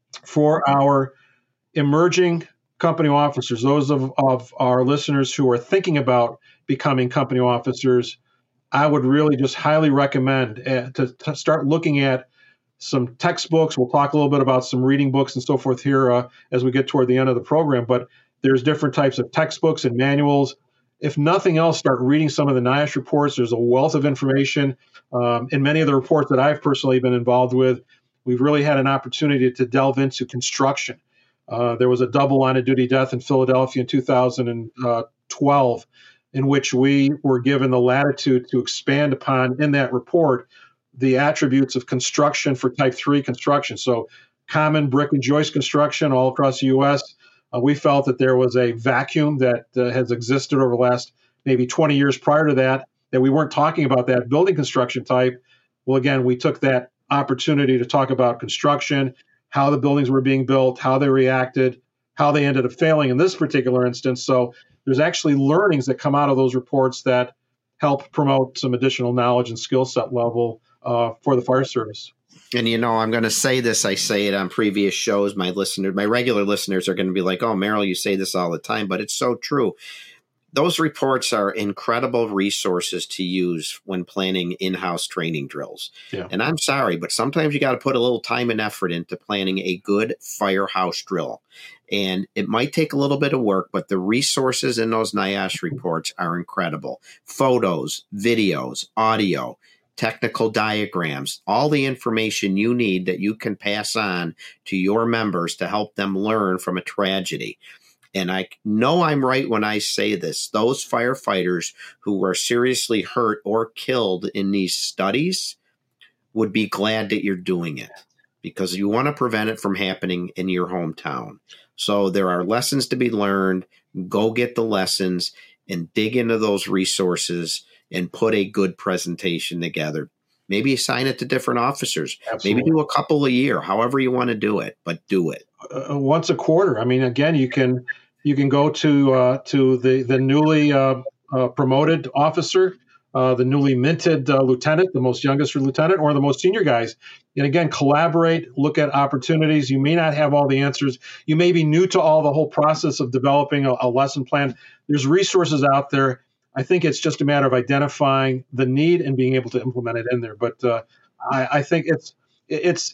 for our emerging company officers, those of, of our listeners who are thinking about becoming company officers, I would really just highly recommend uh, to, to start looking at some textbooks. We'll talk a little bit about some reading books and so forth here uh, as we get toward the end of the program, but there's different types of textbooks and manuals. If nothing else, start reading some of the NIOSH reports. There's a wealth of information. Um, in many of the reports that I've personally been involved with, we've really had an opportunity to delve into construction. Uh, there was a double line of duty death in Philadelphia in two thousand twelve, in which we were given the latitude to expand upon, in that report, the attributes of construction for type three construction. So common brick and joist construction all across the U S. Uh, we felt that there was a vacuum that uh, has existed over the last maybe twenty years prior to that, that we weren't talking about that building construction type. Well, again, we took that opportunity to talk about construction, how the buildings were being built, how they reacted, how they ended up failing in this particular instance. So there's actually learnings that come out of those reports that help promote some additional knowledge and skill set level uh, for the fire service. And, you know, I'm going to say this. I say it on previous shows. My listeners, my regular listeners are going to be like, oh, Merrill, you say this all the time, but it's so true. Those reports are incredible resources to use when planning in-house training drills. Yeah. And I'm sorry, but sometimes you got to put a little time and effort into planning a good firehouse drill. And it might take a little bit of work, but the resources in those NIOSH reports are incredible. Photos, videos, audio, technical diagrams, all the information you need that you can pass on to your members to help them learn from a tragedy. And I know I'm right when I say this. Those firefighters who were seriously hurt or killed in these studies would be glad that you're doing it, because you want to prevent it from happening in your hometown. So there are lessons to be learned. Go get the lessons and dig into those resources and put a good presentation together. Maybe assign it to different officers. Absolutely. Maybe do a couple a year, however you want to do it, but do it. Uh, once a quarter. I mean, again, you can you can go to uh, to the, the newly uh, uh, promoted officer, uh, the newly minted uh, lieutenant, the most youngest lieutenant, or the most senior guys. And again, collaborate, look at opportunities. You may not have all the answers. You may be new to all the whole process of developing a, a lesson plan. There's resources out there. I think it's just a matter of identifying the need and being able to implement it in there. But uh, I, I think it's it's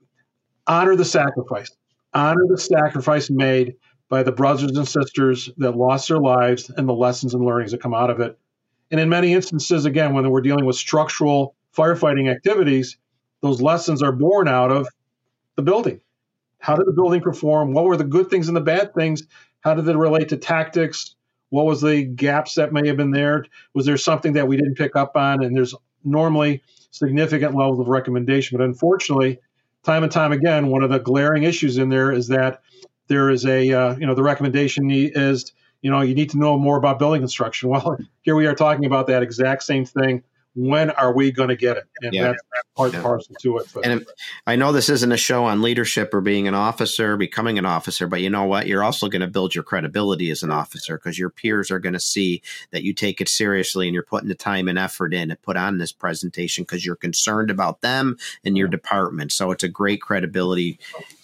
honor the sacrifice, honor the sacrifice made by the brothers and sisters that lost their lives and the lessons and learnings that come out of it. And in many instances, again, when we're dealing with structural firefighting activities, those lessons are born out of the building. How did the building perform? What were the good things and the bad things? How did they relate to tactics? What was the gaps that may have been there? Was there something that we didn't pick up on? And there's normally significant levels of recommendation. But unfortunately, time and time again, one of the glaring issues in there is that there is a, uh, you know, the recommendation is, you know, you need to know more about building construction. Well, here we are talking about that exact same thing. When are we going to get it? And yeah. that's part and yeah. parcel to it. But. And I know this isn't a show on leadership or being an officer, becoming an officer, but you know what? You're also going to build your credibility as an officer, because your peers are going to see that you take it seriously and you're putting the time and effort in to put on this presentation because you're concerned about them and your department. So it's a great credibility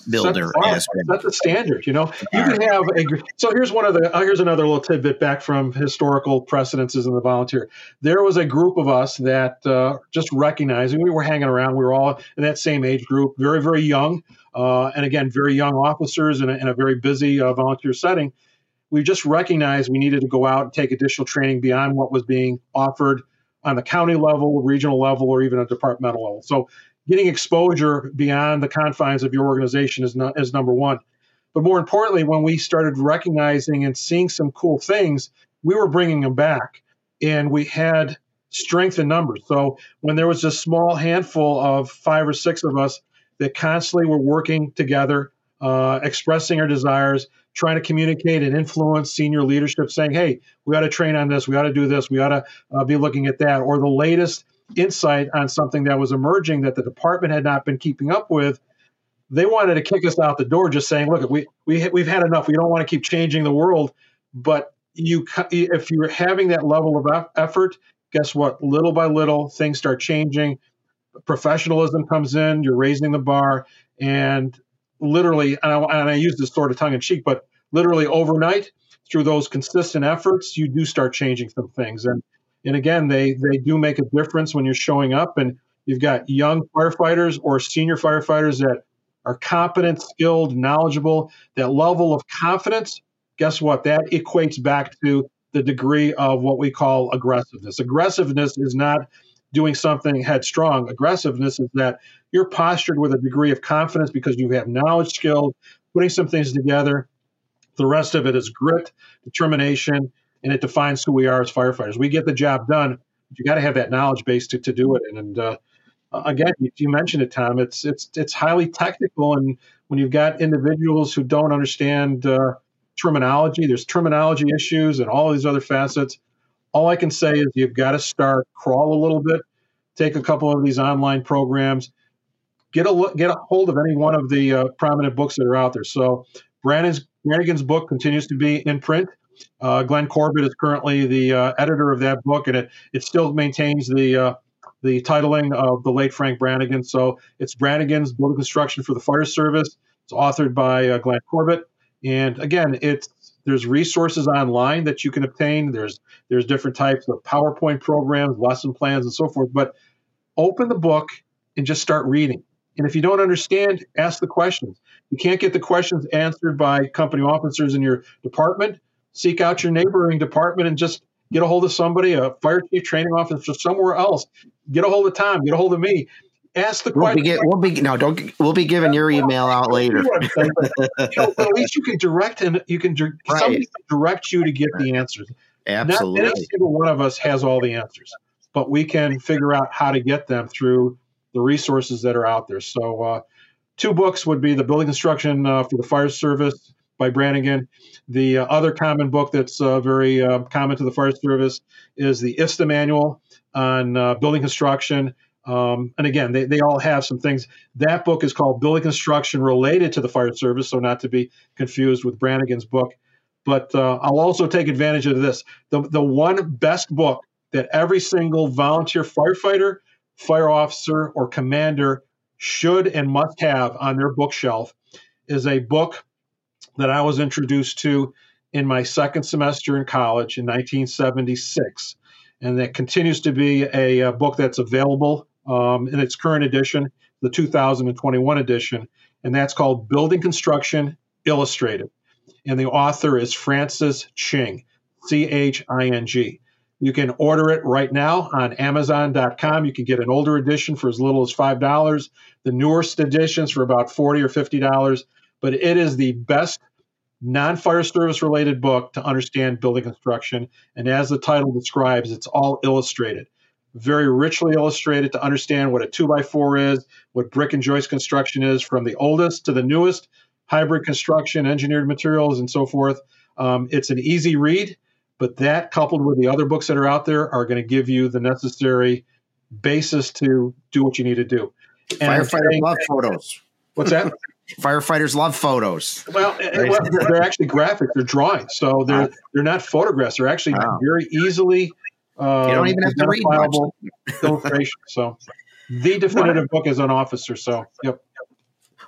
builder set, aspect. Set the standard. You know, you can have a. So here's one of the. Uh, here's another little tidbit back from historical precedences in the volunteer. There was a group of us that uh, just recognizing we were hanging around. We were all in that same age group, very very young, uh, and again very young officers in a, in a very busy uh, volunteer setting. We just recognized we needed to go out and take additional training beyond what was being offered on the county level, regional level, or even a departmental level. So getting exposure beyond the confines of your organization is not, is number one. But more importantly, when we started recognizing and seeing some cool things, we were bringing them back, and we had strength in numbers. So when there was a small handful of five or six of us that constantly were working together, uh, expressing our desires, trying to communicate and influence senior leadership, saying, hey, we ought to train on this, we ought to do this, we ought to uh, be looking at that, or the latest insight on something that was emerging that the department had not been keeping up with. They wanted to kick us out the door, just saying, look, we, we, we've had enough. We don't want to keep changing the world. But you, if you're having that level of effort, guess what? Little by little, things start changing. Professionalism comes in, you're raising the bar, and literally, and I, and I use this sort of tongue in cheek, but literally overnight, through those consistent efforts, you do start changing some things. And and again, they they do make a difference when you're showing up, and you've got young firefighters or senior firefighters that are competent, skilled, knowledgeable. That level of confidence, guess what? That equates back to the degree of what we call aggressiveness. Aggressiveness is not doing something headstrong. Aggressiveness is that you're postured with a degree of confidence because you have knowledge, skill, putting some things together. The rest of it is grit, determination, and it defines who we are as firefighters. We get the job done, but you got to have that knowledge base to, to do it. And, and uh, again, you, you mentioned it, Tom. It's it's it's highly technical, and when you've got individuals who don't understand uh, terminology, there's terminology issues and all these other facets. All I can say is you've got to start, crawl a little bit, take a couple of these online programs, get a look, get a hold of any one of the uh, prominent books that are out there. So Brannon's, Brannigan's book continues to be in print. Uh, Glenn Corbett is currently the uh, editor of that book, and it, it still maintains the uh, the titling of the late Frank Brannigan. So it's Brannigan's Building Construction for the Fire Service. It's authored by uh, Glenn Corbett. And again, it's there's resources online that you can obtain. There's there's different types of PowerPoint programs, lesson plans, and so forth. But open the book and just start reading. And if you don't understand, ask the questions. You can't get the questions answered by company officers in your department. Seek out your neighboring department and just get a hold of somebody, a fire chief, training officer, somewhere else. Get a hold of Tom. Get a hold of me. Ask the we'll question. Be get, we'll be no, don't. We'll be giving your email out later. Saying, but, you know, at least you can direct and you can right. somebody can direct you to get right. the answers. Absolutely. Not any single one of us has all the answers, but we can figure out how to get them through the resources that are out there. So, uh, two books would be the Building Construction uh, for the Fire Service by Brannigan. The uh, other common book that's uh, very uh, common to the fire service is the I S T A manual on uh, building construction. Um, and again, they, they all have some things. That book is called Building Construction Related to the Fire Service, so not to be confused with Brannigan's book. But uh, I'll also take advantage of this. The, the one best book that every single volunteer firefighter, fire officer, or commander should and must have on their bookshelf is a book that I was introduced to in my second semester in college in nineteen seventy-six. And that continues to be a, a book that's available um, in its current edition, the two thousand twenty-one edition. And that's called Building Construction Illustrated. And the author is Francis Ching, C H I N G. You can order it right now on Amazon dot com. You can get an older edition for as little as five dollars, the newest editions for about forty dollars or fifty dollars. But it is the best non-fire service related book to understand building construction. And as the title describes, it's all illustrated, very richly illustrated to understand what a two by four is, what brick and joist construction is, from the oldest to the newest, hybrid construction, engineered materials, and so forth. Um, it's an easy read, but that coupled with the other books that are out there are going to give you the necessary basis to do what you need to do. And firefighters love photos. What's that? Firefighters love photos. Well, well, they're actually graphic. They're drawings, so they're they're not photographs. They're actually wow. very easily. Um, you don't even have to read much. Illustration. So, the definitive book as an officer. So, yep.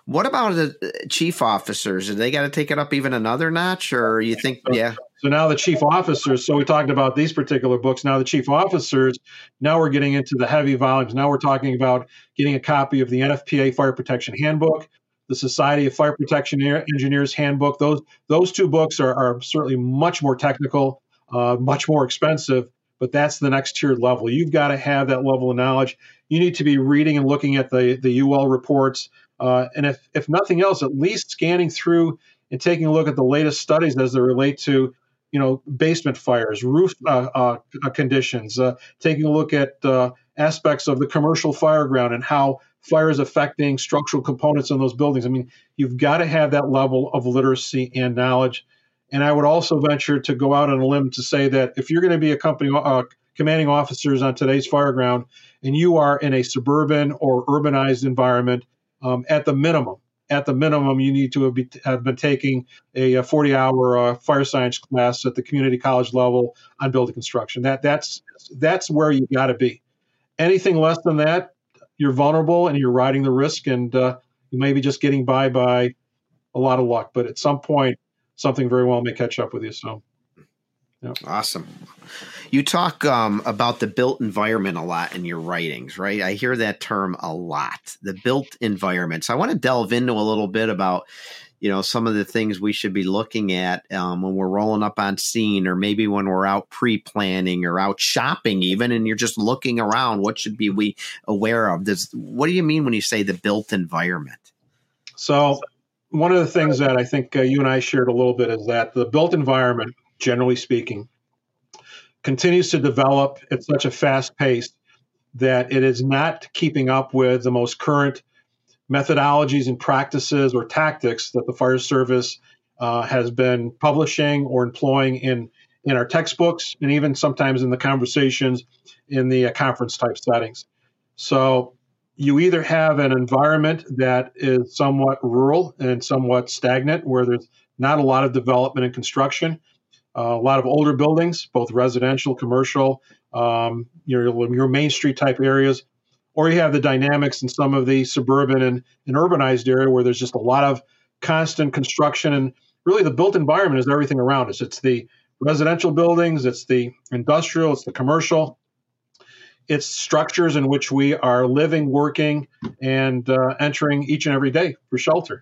What about the chief officers? Do they got to take it up even another notch, or you think, so, yeah? So now the chief officers, so we talked about these particular books. Now the chief officers, now we're getting into the heavy volumes. Now we're talking about getting a copy of the N F P A Fire Protection Handbook, the Society of Fire Protection Engineers Handbook. Those those two books are, are certainly much more technical, uh, much more expensive, but that's the next tiered level. You've got to have that level of knowledge. You need to be reading and looking at the, the U L reports. Uh, and if, if nothing else, at least scanning through and taking a look at the latest studies as they relate to, you know, basement fires, roof uh, uh, conditions, uh, taking a look at uh, aspects of the commercial fire ground and how fire is affecting structural components in those buildings. I mean, you've got to have that level of literacy and knowledge. And I would also venture to go out on a limb to say that if you're going to be a company uh, commanding officers on today's fire ground and you are in a suburban or urbanized environment, um, at the minimum, at the minimum, you need to have, be, have been taking a forty-hour uh, fire science class at the community college level on building construction. That that's that's where you got to be. Anything less than that, you're vulnerable and you're riding the risk, and uh, you may be just getting by by a lot of luck. But at some point, something very well may catch up with you. So, yeah. Awesome. You talk um, about the built environment a lot in your writings, right? I hear that term a lot, the built environment. So I want to delve into a little bit about, you know, some of the things we should be looking at um, when we're rolling up on scene, or maybe when we're out pre-planning or out shopping even, and you're just looking around. What should be we aware of? This, what do you mean when you say the built environment? So one of the things that I think uh, you and I shared a little bit is that the built environment, generally speaking, continues to develop at such a fast pace that it is not keeping up with the most current methodologies and practices or tactics that the fire service uh, has been publishing or employing in, in our textbooks, and even sometimes in the conversations in the uh, conference type settings. So you either have an environment that is somewhat rural and somewhat stagnant, where there's not a lot of development and construction, uh, a lot of older buildings, both residential, commercial, um, your, your Main Street type areas, or you have the dynamics in some of the suburban and, and urbanized area where there's just a lot of constant construction. And really the built environment is everything around us. It's the residential buildings, it's the industrial, it's the commercial, it's structures in which we are living, working, and uh, entering each and every day for shelter.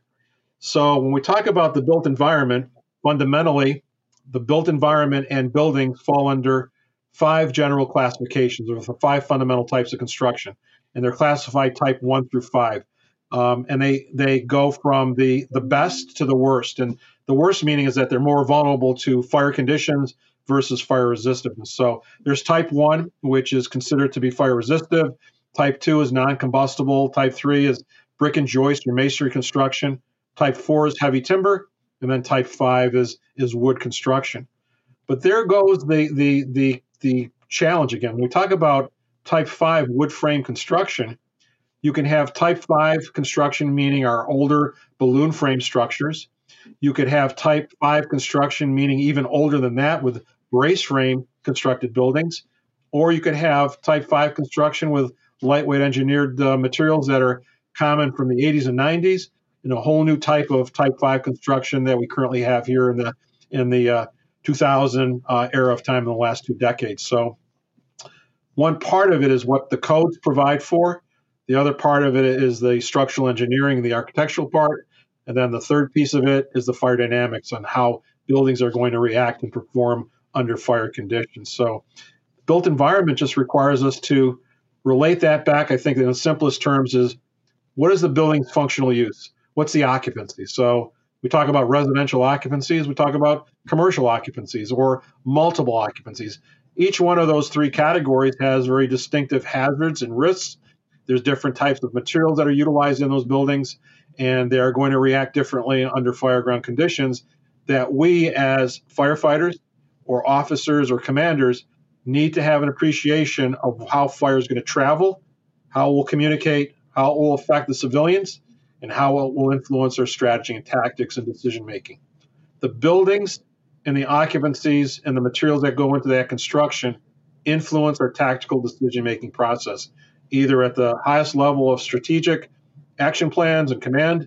So when we talk about the built environment, fundamentally, the built environment and buildings fall under five general classifications, or five fundamental types of construction, and they're classified type one through five. Um, and they they go from the, the best to the worst. And the worst meaning is that they're more vulnerable to fire conditions versus fire resistiveness. So there's type one, which is considered to be fire resistive. Type two is non-combustible. Type three is brick and joist or masonry construction. Type four is heavy timber. And then type five is, is wood construction. But there goes the, the, the, the challenge again. When we talk about type five wood frame construction, you can have type five construction, meaning our older balloon frame structures. You could have type five construction, meaning even older than that, with brace frame constructed buildings. Or you could have type five construction with lightweight engineered uh, materials that are common from the eighties and nineties, and a whole new type of type five construction that we currently have here in the in the uh, two thousand uh, era of time in the last two decades. So one part of it is what the codes provide for. The other part of it is the structural engineering, the architectural part. And then the third piece of it is the fire dynamics on how buildings are going to react and perform under fire conditions. So built environment just requires us to relate that back. I think in the simplest terms is, what is the building's functional use? What's the occupancy? So we talk about residential occupancies, we talk about commercial occupancies or multiple occupancies. Each one of those three categories has very distinctive hazards and risks. There's different types of materials that are utilized in those buildings, and they are going to react differently under fire ground conditions that we as firefighters or officers or commanders need to have an appreciation of how fire is going to travel, how it will communicate, how it will affect the civilians, and how it will influence our strategy and tactics and decision making. The buildings and the occupancies and the materials that go into that construction influence our tactical decision making process, either at the highest level of strategic action plans and command,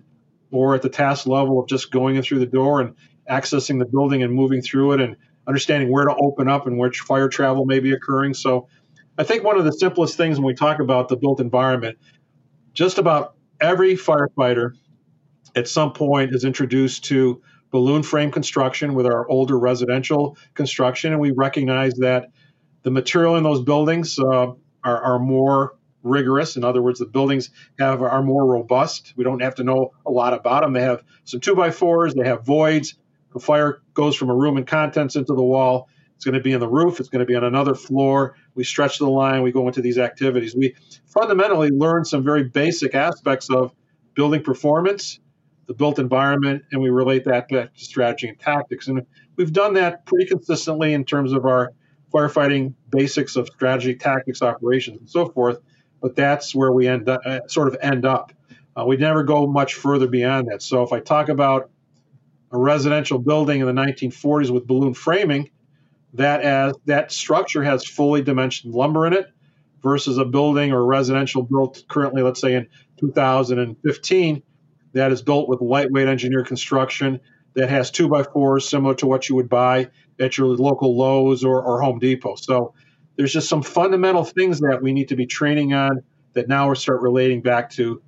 or at the task level of just going in through the door and accessing the building and moving through it and understanding where to open up and which fire travel may be occurring. So I think one of the simplest things when we talk about the built environment, just about every firefighter at some point is introduced to balloon frame construction with our older residential construction, and we recognize that the material in those buildings uh, are, are more rigorous. In other words, the buildings have are more robust. We don't have to know a lot about them. They have some two by fours. They have voids. The fire goes from a room and contents into the wall. It's going to be in the roof. It's going to be on another floor. We stretch the line. We go into these activities. We fundamentally learn some very basic aspects of building performance, the built environment, and we relate that back to strategy and tactics. And we've done that pretty consistently in terms of our firefighting basics of strategy, tactics, operations, and so forth. But that's where we end up, uh, sort of end up. Uh, we never go much further beyond that. So if I talk about a residential building in the nineteen forties with balloon framing, that as that structure has fully dimensioned lumber in it, versus a building or residential built currently, let's say in two thousand fifteen, that is built with lightweight engineered construction that has two by fours similar to what you would buy at your local Lowe's or, or Home Depot. So there's just some fundamental things that we need to be training on that now we start relating back to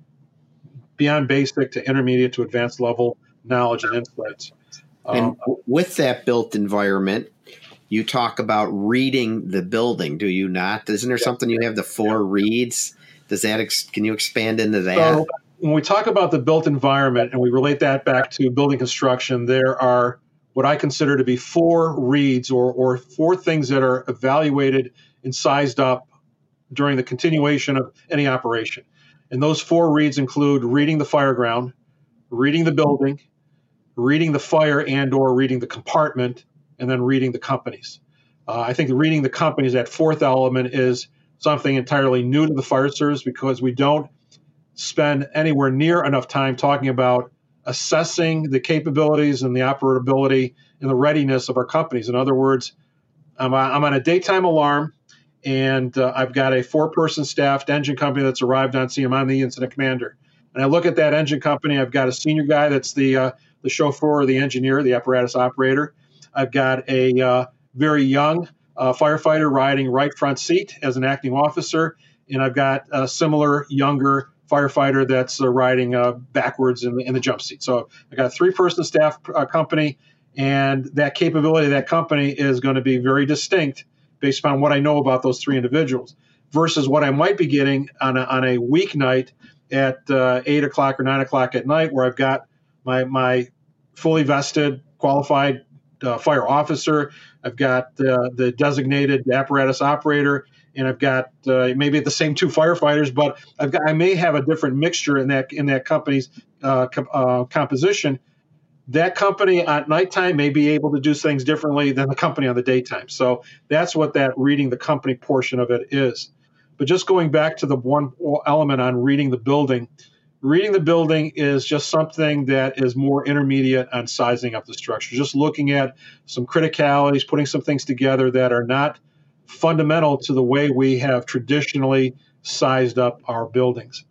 beyond basic to intermediate to advanced level knowledge and insights. And um, with that built environment, you talk about reading the building, do you not? Isn't there yeah, something you have the four yeah. reads? Does that ex- can you expand into that? So when we talk about the built environment and we relate that back to building construction, there are what I consider to be four reads or, or four things that are evaluated and sized up during the continuation of any operation. And those four reads include reading the fire ground, reading the building, reading the fire and or reading the compartment, and then reading the companies. Uh, I think reading the companies, that fourth element, is something entirely new to the fire service because we don't spend anywhere near enough time talking about assessing the capabilities and the operability and the readiness of our companies. In other words, I'm, I'm on a daytime alarm, and uh, I've got a four-person staffed engine company that's arrived on scene. I'm the incident commander. And I look at that engine company. I've got a senior guy that's the uh, the chauffeur or the engineer, the apparatus operator. I've got a uh, very young uh, firefighter riding right front seat as an acting officer, and I've got a similar younger firefighter that's uh, riding uh, backwards in the, in the jump seat. So I got a three-person staff uh, company, and that capability of that company is going to be very distinct based upon what I know about those three individuals versus what I might be getting on a, on a weeknight at uh, eight o'clock or nine o'clock at night, where I've got my my fully vested, qualified uh, fire officer. I've got uh, the designated apparatus operator, and I've got uh, maybe the same two firefighters, but I've got I may have a different mixture in that in that company's uh, com- uh, composition. That company at nighttime may be able to do things differently than the company on the daytime. So that's what that reading the company portion of it is. But just going back to the one element on reading the building, reading the building is just something that is more intermediate on sizing up the structure, just looking at some criticalities, putting some things together that are not fundamental to the way we have traditionally sized up our buildings.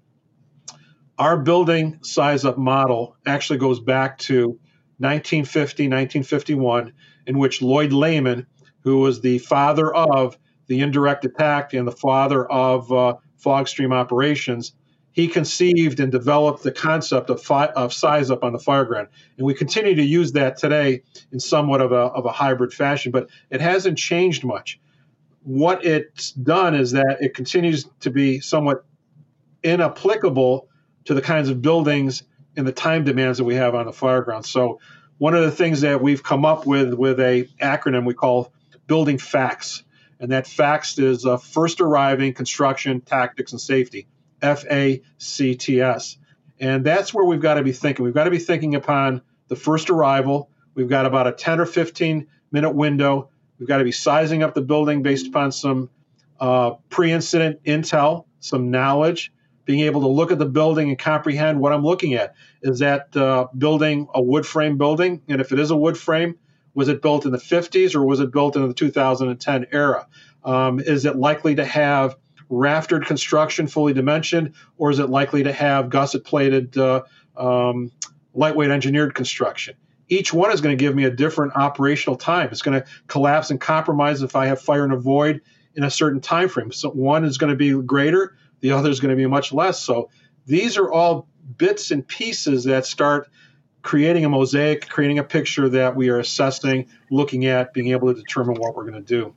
Our building size up model actually goes back to nineteen fifty, nineteen fifty-one, in which Lloyd Lehman, who was the father of the indirect attack and the father of uh, fog stream operations, he conceived and developed the concept of, fi- of size up on the fire ground. And we continue to use that today in somewhat of a, of a hybrid fashion, but it hasn't changed much. What it's done is that it continues to be somewhat inapplicable to the kinds of buildings and the time demands that we have on the fire ground. So one of the things that we've come up with with a acronym we call Building FACTS, and that FACTS is uh, First Arriving, Construction, Tactics, and Safety, F A C T S. And that's where we've got to be thinking. We've got to be thinking upon the first arrival. We've got about a ten or fifteen minute window. We've got to be sizing up the building based upon some uh, pre-incident intel, some knowledge, being able to look at the building and comprehend what I'm looking at. Is that uh, building a wood frame building? And if it is a wood frame, was it built in the fifties or was it built in the two thousand ten era? Um, is it likely to have raftered construction fully dimensioned, or is it likely to have gusset plated uh, um, lightweight engineered construction. Each one is going to give me a different operational time. It's going to collapse and compromise if I have fire and avoid in a certain time frame. So one is going to be greater, the other is going to be much less. So these are all bits and pieces that start creating a mosaic, creating a picture that we are assessing, looking at, being able to determine what we're going to do.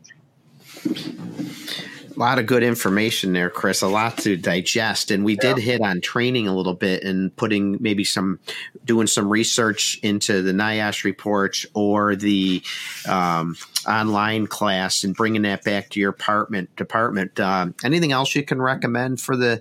A lot of good information there, Chris, a lot to digest. And we yeah. did hit on training a little bit and putting maybe some, doing some research into the NIOSH reports or the um, online class and bringing that back to your department. department. Um, anything else you can recommend for the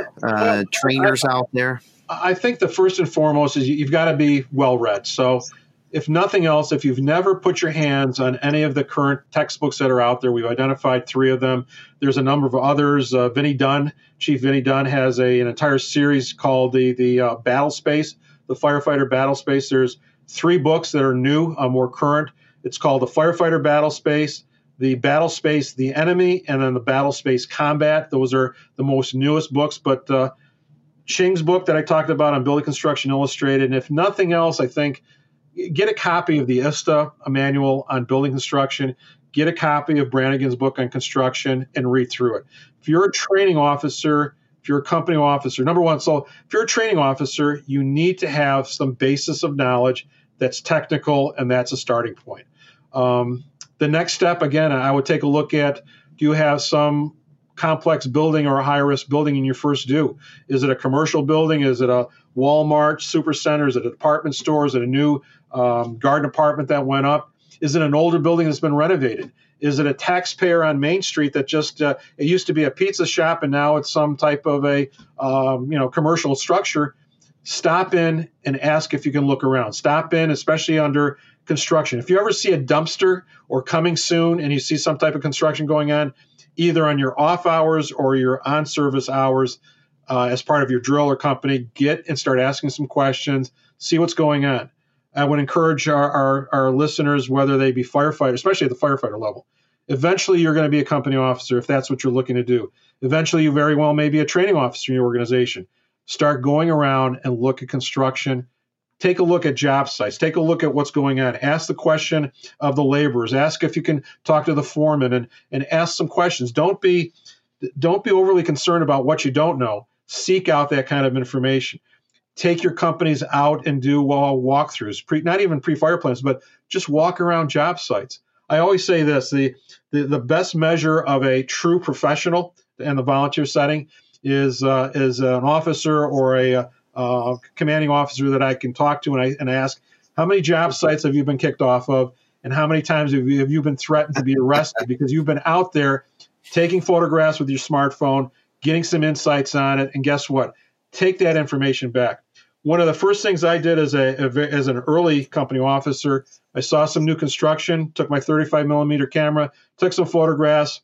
uh, trainers out there? I think the first and foremost is you've got to be well-read. So if nothing else, if you've never put your hands on any of the current textbooks that are out there, we've identified three of them. There's a number of others. Uh, Vinny Dunn, Chief Vinny Dunn, has a, an entire series called the the uh, Battle Space, the Firefighter Battle Space. There's three books that are new, uh, more current. It's called the Firefighter Battle Space, the Battle Space, the Enemy, and then the Battle Space Combat. Those are the most newest books. But uh, Ching's book that I talked about on Building Construction Illustrated, and if nothing else, I think get a copy of the I S T A a manual on building construction. Get a copy of Brannigan's book on construction and read through it. If you're a training officer, if you're a company officer, number one, so if you're a training officer, you need to have some basis of knowledge that's technical, and that's a starting point. Um, the next step, again, I would take a look at, do you have some complex building or a high-risk building in your first due? Is it a commercial building? Is it a Walmart supercenter? Is it a department store? Is it a new um, garden apartment that went up? Is it an older building that's been renovated? Is it a taxpayer on Main Street that just uh, it used to be a pizza shop and now it's some type of a um, you know commercial structure? Stop in and ask if you can look around. Stop in, especially under construction. If you ever see a dumpster or coming soon and you see some type of construction going on, either on your off hours or your on-service hours uh, as part of your drill or company, get and start asking some questions, see what's going on. I would encourage our, our, our listeners, whether they be firefighters, especially at the firefighter level, eventually you're going to be a company officer if that's what you're looking to do. Eventually you very well may be a training officer in your organization. Start going around and look at construction. Take a look at job sites. Take a look at what's going on. Ask the question of the laborers. Ask if you can talk to the foreman and, and ask some questions. Don't be, don't be overly concerned about what you don't know. Seek out that kind of information. Take your companies out and do well, walkthroughs, pre, not even pre-fire plans, but just walk around job sites. I always say this, the, the, the best measure of a true professional in the volunteer setting is, uh, is an officer or a Uh, commanding officer that I can talk to and I and I ask, how many job sites have you been kicked off of, and how many times have you, have you been threatened to be arrested because you've been out there taking photographs with your smartphone, getting some insights on it, and guess what? Take that information back. One of the first things I did as a as an early company officer, I saw some new construction, took my thirty-five millimeter camera, took some photographs,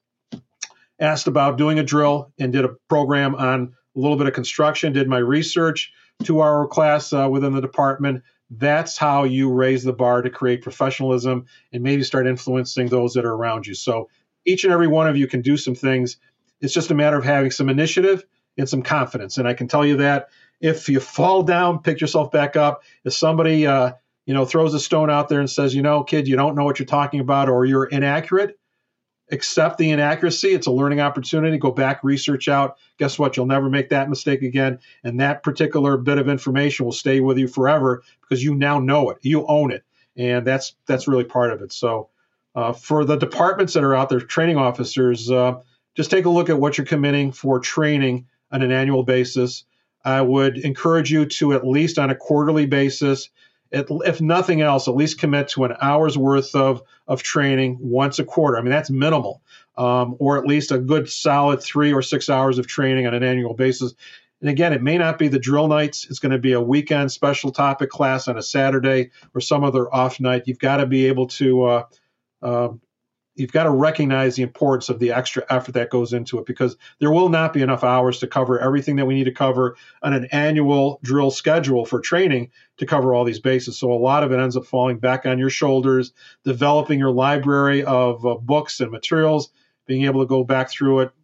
asked about doing a drill, and did a program on a little bit of construction, did my research, two-hour class uh, within the department. That's how you raise the bar to create professionalism and maybe start influencing those that are around you. So each and every one of you can do some things. It's just a matter of having some initiative and some confidence. And I can tell you that if you fall down, pick yourself back up. If somebody uh, you know, throws a stone out there and says, you know, kid, you don't know what you're talking about or you're inaccurate, accept the inaccuracy. It's a learning opportunity. Go back, research out. Guess what? You'll never make that mistake again. And that particular bit of information will stay with you forever because you now know it. You own it. And that's that's really part of it. So uh, for the departments that are out there, training officers, uh, just take a look at what you're committing for training on an annual basis. I would encourage you to at least on a quarterly basis, if nothing else, at least commit to an hour's worth of, of training once a quarter. I mean, that's minimal, um, or at least a good solid three or six hours of training on an annual basis. And again, it may not be the drill nights. It's going to be a weekend special topic class on a Saturday or some other off night. You've got to be able to, uh, uh, you've got to recognize the importance of the extra effort that goes into it because there will not be enough hours to cover everything that we need to cover on an annual drill schedule for training to cover all these bases. So a lot of it ends up falling back on your shoulders, developing your library of uh, books and materials, being able to go back through it,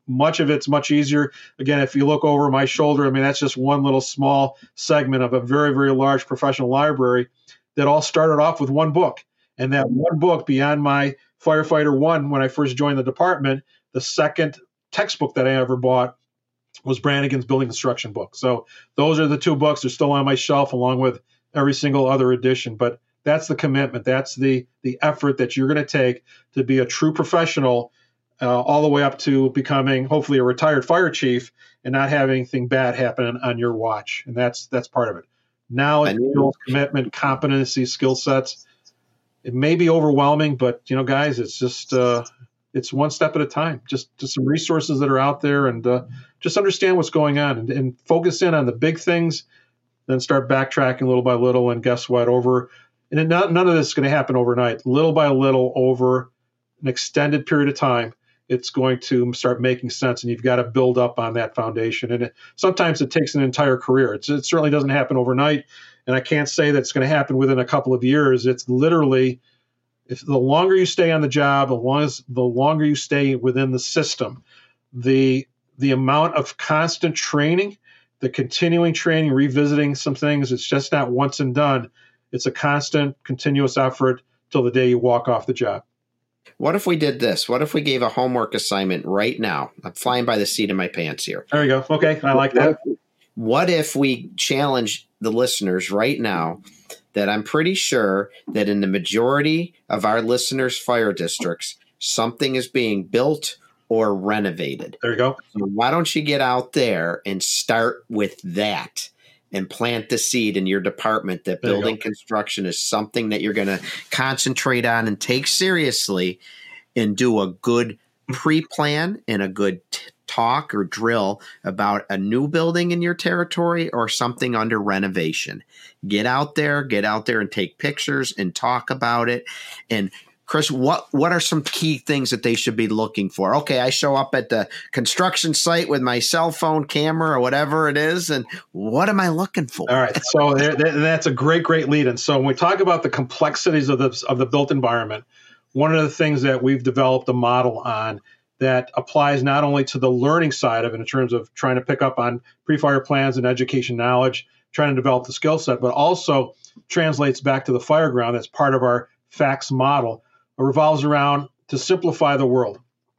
much of it's much easier. Again, if you look over my shoulder, I mean, that's just one little small segment of a very, very large professional library that all started off with one book. And that one book, beyond my Firefighter One, when I first joined the department, the second textbook that I ever bought was Brannigan's Building Construction book. So those are the two books. They're still on my shelf along with every single other edition. But that's the commitment. That's the the effort that you're going to take to be a true professional, uh, all the way up to becoming hopefully a retired fire chief and not having anything bad happen on your watch. And that's that's part of it. Knowledge, skills, commitment, competency, skill sets. It may be overwhelming, but you know, guys, it's just uh, it's one step at a time. Just just some resources that are out there, and uh, just understand what's going on and, and focus in on the big things. Then start backtracking little by little, and guess what? Over And not, none of this is going to happen overnight. Little by little, over an extended period of time, it's going to start making sense, and you've got to build up on that foundation. And it, sometimes it takes an entire career. It's, it certainly doesn't happen overnight, and I can't say that it's going to happen within a couple of years. It's literally, if the longer you stay on the job, the, long as, the longer you stay within the system, the the amount of constant training, the continuing training, revisiting some things, it's just not once and done. It's a constant, continuous effort till the day you walk off the job. What if we did this? What if we gave a homework assignment right now? I'm flying by the seat of my pants here. There you go. Okay, I like that. What if we challenge the listeners right now that I'm pretty sure that in the majority of our listeners' fire districts, something is being built or renovated. There you go. So why don't you get out there and start with that? And plant the seed in your department that building construction is something that you're going to concentrate on and take seriously, and do a good pre-plan and a good t- talk or drill about a new building in your territory or something under renovation. Get out there, get out there and take pictures and talk about it. And Chris, what, what are some key things that they should be looking for? Okay, I show up at the construction site with my cell phone camera or whatever it is, and what am I looking for? All right, so there, that's a great, great lead. And so when we talk about the complexities of the, of the built environment, one of the things that we've developed a model on that applies not only to the learning side of it in terms of trying to pick up on pre-fire plans and education knowledge, trying to develop the skill set, but also translates back to the fire ground. That's part of our FACTS model. It revolves around to simplify the world.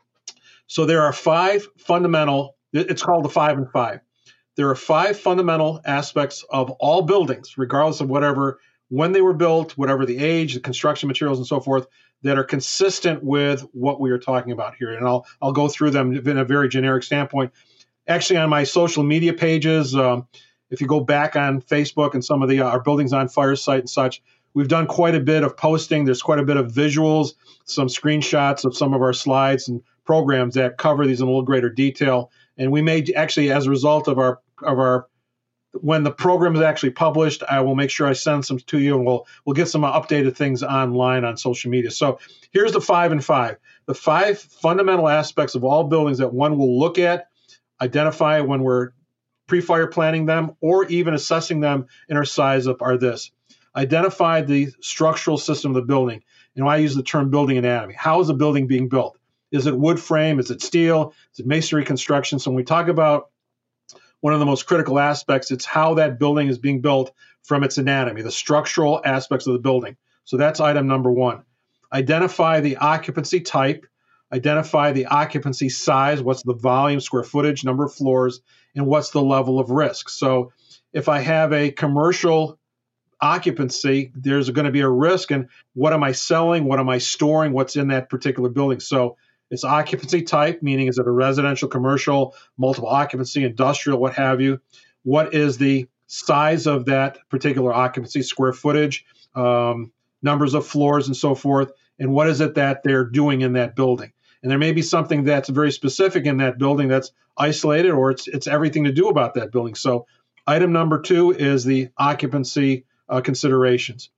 So there are five fundamental, it's called the five and five. There are five fundamental aspects of all buildings, regardless of whatever, when they were built, whatever the age, the construction materials and so forth, that are consistent with what we are talking about here. And I'll, I'll go through them in a very generic standpoint. Actually, on my social media pages, um, if you go back on Facebook and some of the uh, our Buildings on Fire site and such, we've done quite a bit of posting. There's quite a bit of visuals, some screenshots of some of our slides and programs that cover these in a little greater detail. And we may actually, as a result of our of our, when the program is actually published, I will make sure I send some to you, and we'll we'll get some updated things online on social media. So here's the five and five. The five fundamental aspects of all buildings that one will look at, identify when we're pre-fire planning them, or even assessing them in our size up are this. Identify the structural system of the building. And I use the term building anatomy. How is the building being built? Is it wood frame? Is it steel? Is it masonry construction? So when we talk about one of the most critical aspects, it's how that building is being built from its anatomy, the structural aspects of the building. So that's item number one. Identify the occupancy type. Identify the occupancy size. What's the volume, square footage, number of floors, and what's the level of risk? So if I have a commercial occupancy, there's going to be a risk. And what am I selling? What am I storing? What's in that particular building? So it's occupancy type, meaning is it a residential, commercial, multiple occupancy, industrial, what have you? What is the size of that particular occupancy, square footage, um, numbers of floors, and so forth? And what is it that they're doing in that building? And there may be something that's very specific in that building that's isolated, or it's it's everything to do about that building. So item number two is the occupancy uh, considerations.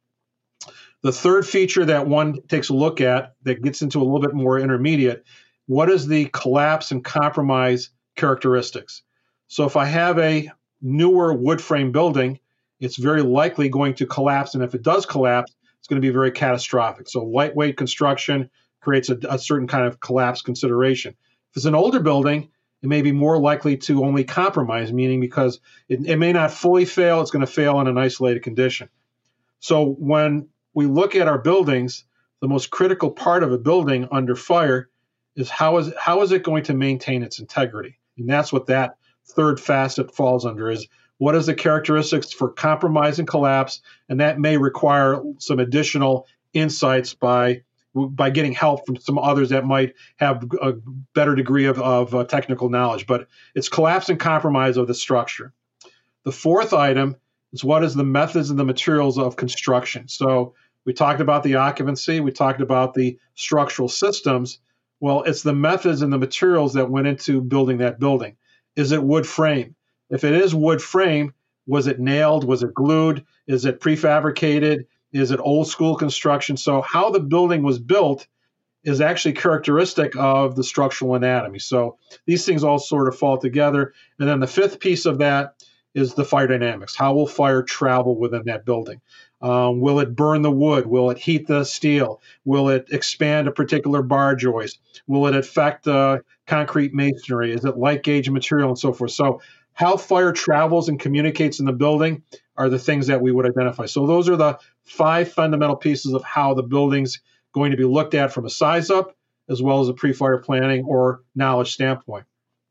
The third feature that one takes a look at that gets into a little bit more intermediate, what is the collapse and compromise characteristics? So if I have a newer wood frame building, it's very likely going to collapse. And if it does collapse, it's going to be very catastrophic. So lightweight construction creates a, a certain kind of collapse consideration. If it's an older building, it may be more likely to only compromise, meaning because it, it may not fully fail, it's going to fail in an isolated condition. So when we look at our buildings, the most critical part of a building under fire is how is how is it going to maintain its integrity? And that's what that third facet falls under, is what is the characteristics for compromise and collapse? And that may require some additional insights by by getting help from some others that might have a better degree of, of uh, technical knowledge. But it's collapse and compromise of the structure. The fourth item is what is the methods and the materials of construction. So we talked about the occupancy. We talked about the structural systems. Well, it's the methods and the materials that went into building that building. Is it wood frame? If it is wood frame, was it nailed? Was it glued? Is it prefabricated? Is it old school construction? So how the building was built is actually characteristic of the structural anatomy. So these things all sort of fall together. And then the fifth piece of that is the fire dynamics. How will fire travel within that building? Um, will it burn the wood? Will it heat the steel? Will it expand a particular bar joist? Will it affect uh, concrete masonry? Is it light gauge material and so forth? So how fire travels and communicates in the building are the things that we would identify. So those are the five fundamental pieces of how the building's going to be looked at from a size up, as well as a pre-fire planning or knowledge standpoint.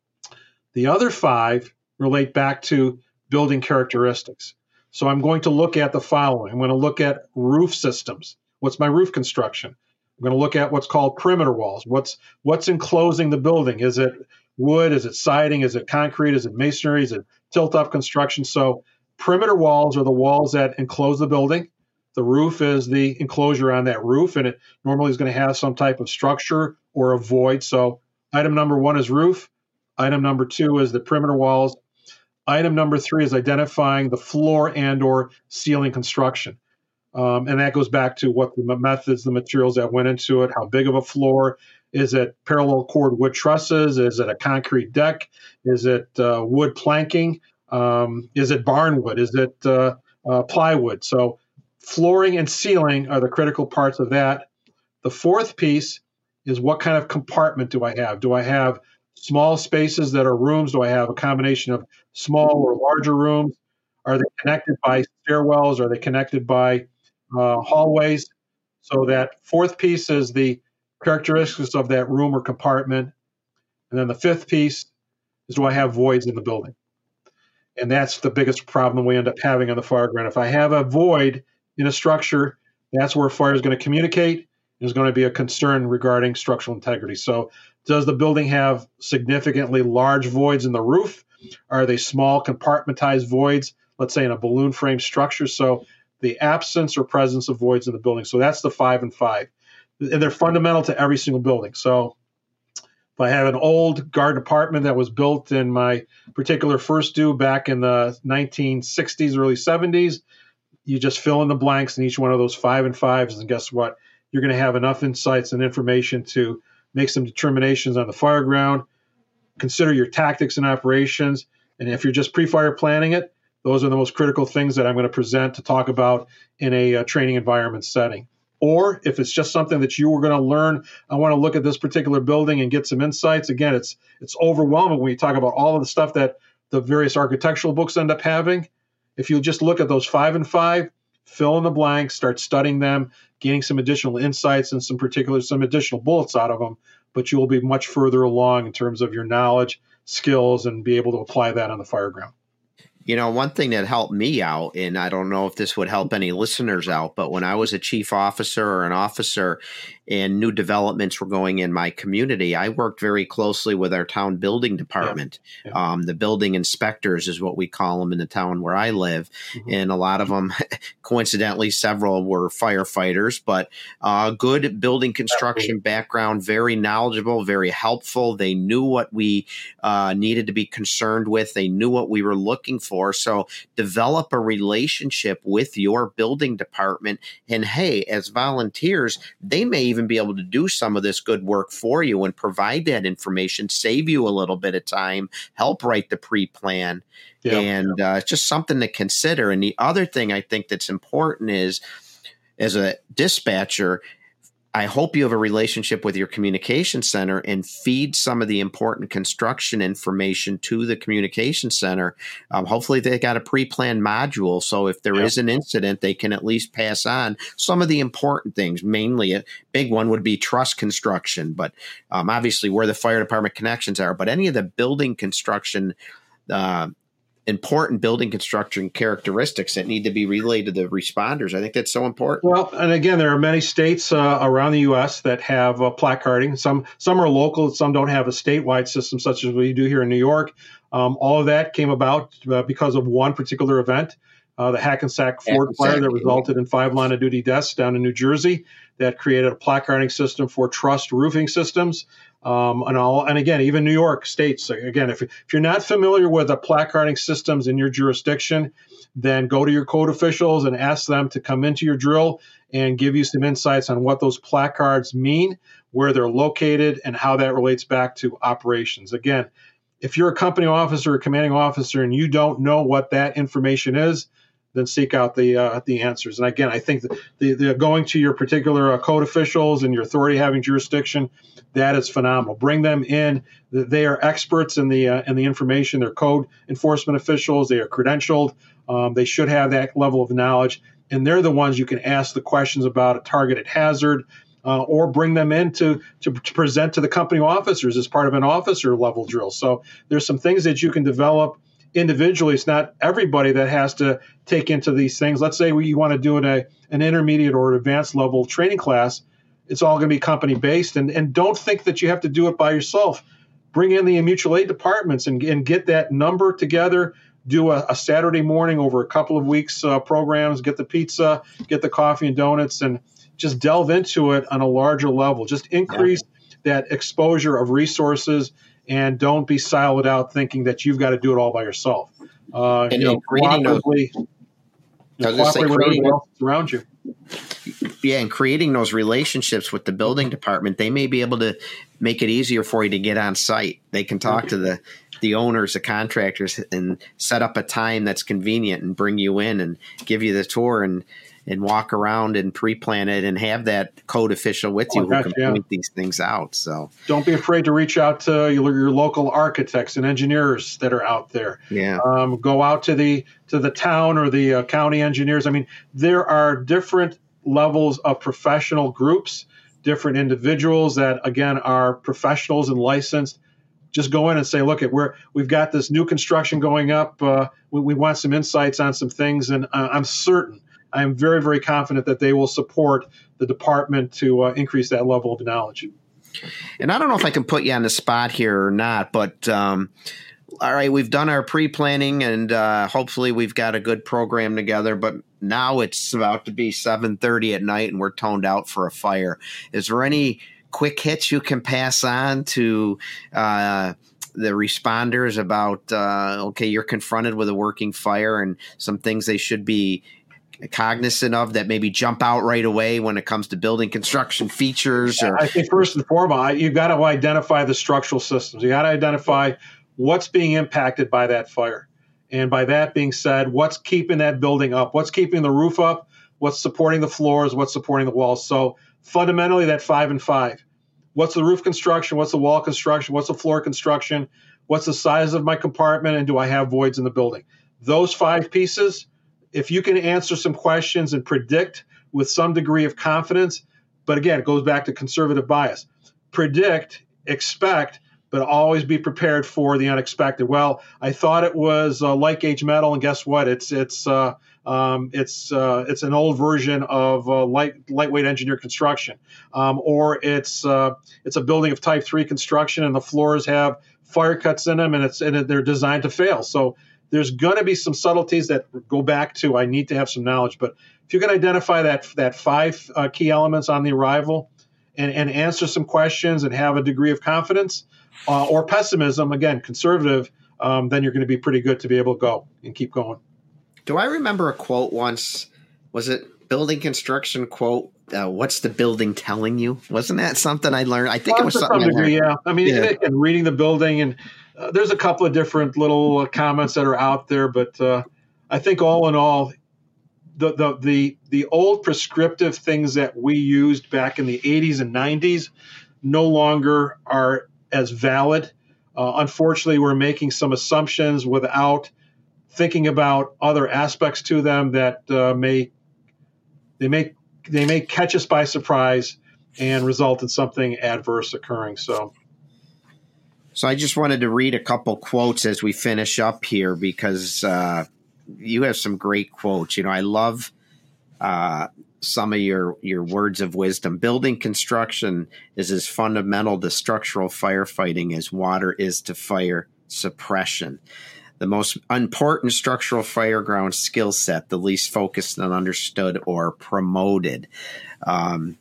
The other five relate back to building characteristics. So I'm going to look at the following. I'm going to look at roof systems. What's my roof construction? I'm going to look at what's called perimeter walls. What's what's enclosing the building? Is it wood? Is it siding? Is it concrete? Is it masonry? Is it tilt-up construction? So perimeter walls are the walls that enclose the building. The roof is the enclosure on that roof, and it normally is going to have some type of structure or a void. So item number one is roof. Item number two is the perimeter walls. Item number three is identifying the floor and or ceiling construction. Um, and that goes back to what the methods, the materials that went into it, how big of a floor. Is it parallel cord wood trusses? Is it a concrete deck? Is it uh, wood planking? Um, is it barnwood? Is it uh, uh, plywood? So flooring and ceiling are the critical parts of that. The fourth piece is what kind of compartment do I have? Do I have small spaces that are rooms? Do I have a combination of small or larger rooms? Are they connected by stairwells? Are they connected by uh, hallways? So that fourth piece is the characteristics of that room or compartment. And then the fifth piece is, do I have voids in the building? And that's the biggest problem we end up having on the fire ground. If I have a void in a structure, that's where fire is going to communicate. There's going to be a concern regarding structural integrity. So does the building have significantly large voids in the roof? Are they small compartmentized voids, let's say in a balloon frame structure? So the absence or presence of voids in the building. So that's the five and five. And they're fundamental to every single building. So if I have an old garden apartment that was built in my particular first due back in the nineteen sixties, early seventies, you just fill in the blanks in each one of those five and fives, and guess what? You're going to have enough insights and information to make some determinations on the fire ground, consider your tactics and operations, and if you're just pre-fire planning it, those are the most critical things that I'm going to present to talk about in a uh, training environment setting. Or if it's just something that you were going to learn, I want to look at this particular building and get some insights. Again, it's it's overwhelming when you talk about all of the stuff that the various architectural books end up having. If you just look at those five and five, fill in the blanks, start studying them, gaining some additional insights and some particular, some additional bullets out of them, but you will be much further along in terms of your knowledge, skills, and be able to apply that on the fire ground. You know, one thing that helped me out, and I don't know if this would help any listeners out, but when I was a chief officer or an officer and new developments were going in my community, I worked very closely with our town building department. Yeah. Yeah. Um, the building inspectors is what we call them in the town where I live. Mm-hmm. And a lot of them, coincidentally, several were firefighters, but uh, good building construction background, very knowledgeable, very helpful. They knew what we uh, needed to be concerned with. They knew what we were looking for. So develop a relationship with your building department. And hey, as volunteers, they may even be able to do some of this good work for you and provide that information, save you a little bit of time, help write the pre-plan. Yeah. And uh, it's just something to consider. And the other thing I think that's important is, as a dispatcher, I hope you have a relationship with your communication center and feed some of the important construction information to the communication center. Um, hopefully they got a pre-planned module. So if there yep. is an incident, they can at least pass on some of the important things. Mainly a big one would be truss construction, but um, obviously where the fire department connections are, but any of the building construction, uh, important building construction characteristics that need to be relayed to the responders. I think that's so important. Well, and again, there are many states uh, around the U S that have uh, placarding. Some some are local, some don't have a statewide system such as we do here in New York. Um, all of that came about uh, because of one particular event, uh, the Hackensack Ford fire that resulted in five line of duty deaths down in New Jersey that created a placarding system for trussed roofing systems. Um, and all, and again, even New York states, again, if, if you're not familiar with the placarding systems in your jurisdiction, then go to your code officials and ask them to come into your drill and give you some insights on what those placards mean, where they're located, and how that relates back to operations. Again, if you're a company officer or commanding officer and you don't know what that information is, then seek out the uh, the answers. And again, I think the, the, the going to your particular uh, code officials and your authority having jurisdiction, that is phenomenal. Bring them in. They are experts in the uh, in the information. They're code enforcement officials. They are credentialed. Um, they should have that level of knowledge, and they're the ones you can ask the questions about a targeted hazard, uh, or bring them in to, to to present to the company officers as part of an officer level drill. So there's some things that you can develop individually. It's not everybody that has to take into these things. Let's say you want to do an, a, an intermediate or advanced level training class. It's all going to be company based. And, and don't think that you have to do it by yourself. Bring in the mutual aid departments and, and get that number together. Do a, a Saturday morning over a couple of weeks uh, programs, get the pizza, get the coffee and donuts, and just delve into it on a larger level. Just increase yeah. that exposure of resources. And don't be siloed out thinking that you've got to do it all by yourself. Uh, and you know, cooperatively, those, you know, cooperate with everyone else around you. Yeah, and creating those relationships with the building department, they may be able to make it easier for you to get on site. They can talk to the, the owners, the contractors, and set up a time that's convenient and bring you in and give you the tour and and walk around and pre-plan it and have that code official with you oh, who gosh, can yeah. point these things out. So don't be afraid to reach out to your, your local architects and engineers that are out there. Yeah. Um, go out to the to the town or the uh, county engineers. I mean, there are different levels of professional groups, different individuals that, again, are professionals and licensed. Just go in and say, look, we're, we've got this new construction going up. Uh, we, we want some insights on some things. And uh, I'm certain I am very, very confident that they will support the department to uh, increase that level of knowledge. And I don't know if I can put you on the spot here or not, but um, all right, we've done our pre-planning and uh, hopefully we've got a good program together, but now it's about to be seven thirty at night and we're toned out for a fire. Is there any quick hits you can pass on to uh, the responders about, uh, okay, you're confronted with a working fire and some things they should be cognizant of that maybe jump out right away when it comes to building construction features? Or I think first and foremost, you've got to identify the structural systems. You got to identify what's being impacted by that fire. And by that being said, what's keeping that building up? What's keeping the roof up? What's supporting the floors? What's supporting the walls? So fundamentally, that five and five. What's the roof construction? What's the wall construction? What's the floor construction? What's the size of my compartment? And do I have voids in the building? Those five pieces, if you can answer some questions and predict with some degree of confidence, but again, it goes back to conservative bias. Predict, expect, but always be prepared for the unexpected. Well, I thought it was uh, light gauge metal, and guess what? It's it's uh, um, it's uh, it's an old version of uh, light lightweight engineered construction, um, or it's uh, it's a building of Type three construction, and the floors have fire cuts in them, and it's and they're designed to fail. So there's going to be some subtleties that go back to I need to have some knowledge. But if you can identify that that five uh, key elements on the arrival, and and answer some questions and have a degree of confidence. Uh, or pessimism, again, conservative, um, then you're going to be pretty good to be able to go and keep going. Do I remember a quote once? Was it building construction quote? Uh, what's the building telling you? Wasn't that something I learned? I think well, it was to something some degree, I learned. Yeah. I mean, yeah. And reading the building, and uh, there's a couple of different little uh, comments that are out there, but uh, I think all in all, the, the the the old prescriptive things that we used back in the eighties and nineties no longer are as valid. Uh, unfortunately, we're making some assumptions without thinking about other aspects to them that uh, may they may they may catch us by surprise and result in something adverse occurring. So. So I just wanted to read a couple quotes as we finish up here, because uh, you have some great quotes. You know, I love uh, some of your, your words of wisdom. Building construction is as fundamental to structural firefighting as water is to fire suppression. The most important structural fireground skill set, the least focused and understood or promoted. Um,